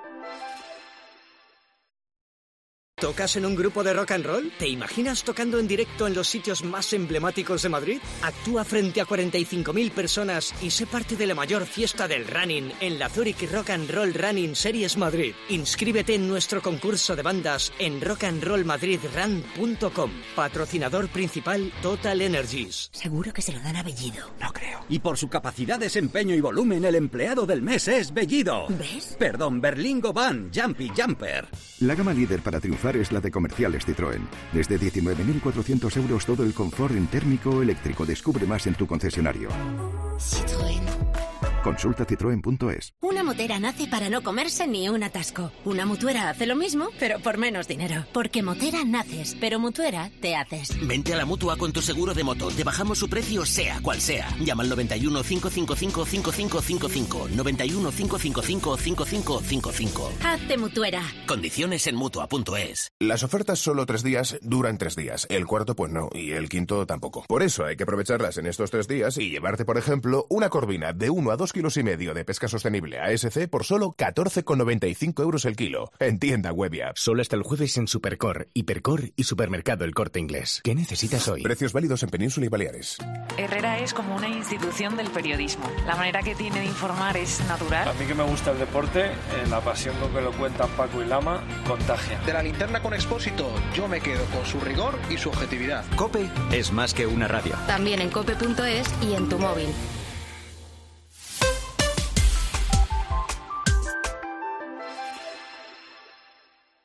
¿Tocas en un grupo de rock and roll? ¿Te imaginas tocando en directo en los sitios más emblemáticos de Madrid? Actúa frente a 45.000 personas y sé parte de la mayor fiesta del running en la Zurich Rock and Roll Running Series Madrid. Inscríbete en nuestro concurso de bandas en rockandrollmadridrun.com. Patrocinador principal Total Energies. Seguro que se lo dan a Bellido. No creo. Y por su capacidad, desempeño y volumen, el empleado del mes es Bellido. ¿Ves? Perdón, Berlingo Van Jumpy Jumper. La gama líder para triunfar hogar es la de Comerciales Citroën. Desde 19.400 euros todo el confort en térmico o eléctrico. Descubre más en tu concesionario. Citroën. Consulta citroen.es. Una motera nace para no comerse ni un atasco. Una mutuera hace lo mismo, pero por menos dinero. Porque motera naces, pero mutuera te haces. Vente a la Mutua con tu seguro de moto. Te bajamos su precio sea cual sea. Llama al 91 555 5555. 91 555 5555. Hazte mutuera. Condiciones en Mutua.es. Las ofertas solo 3 días duran 3 días. El cuarto pues no, y el quinto tampoco. Por eso hay que aprovecharlas en estos 3 días y llevarte, por ejemplo, una corvina de 1 a 2,5 kilos de pesca sostenible ASC por solo 14,95 euros el kilo. En tienda web y app. Solo hasta el jueves en Supercor, Hipercor y Supermercado El Corte Inglés. ¿Qué necesitas hoy? Precios válidos en Península y Baleares. Herrera es como una institución del periodismo. La manera que tiene de informar es natural. A mí que me gusta el deporte, la pasión con que lo cuentan Paco y Lama, contagia. De la linterna con Expósito, yo me quedo con su rigor y su objetividad. COPE es más que una radio. También en cope.es y en tu móvil.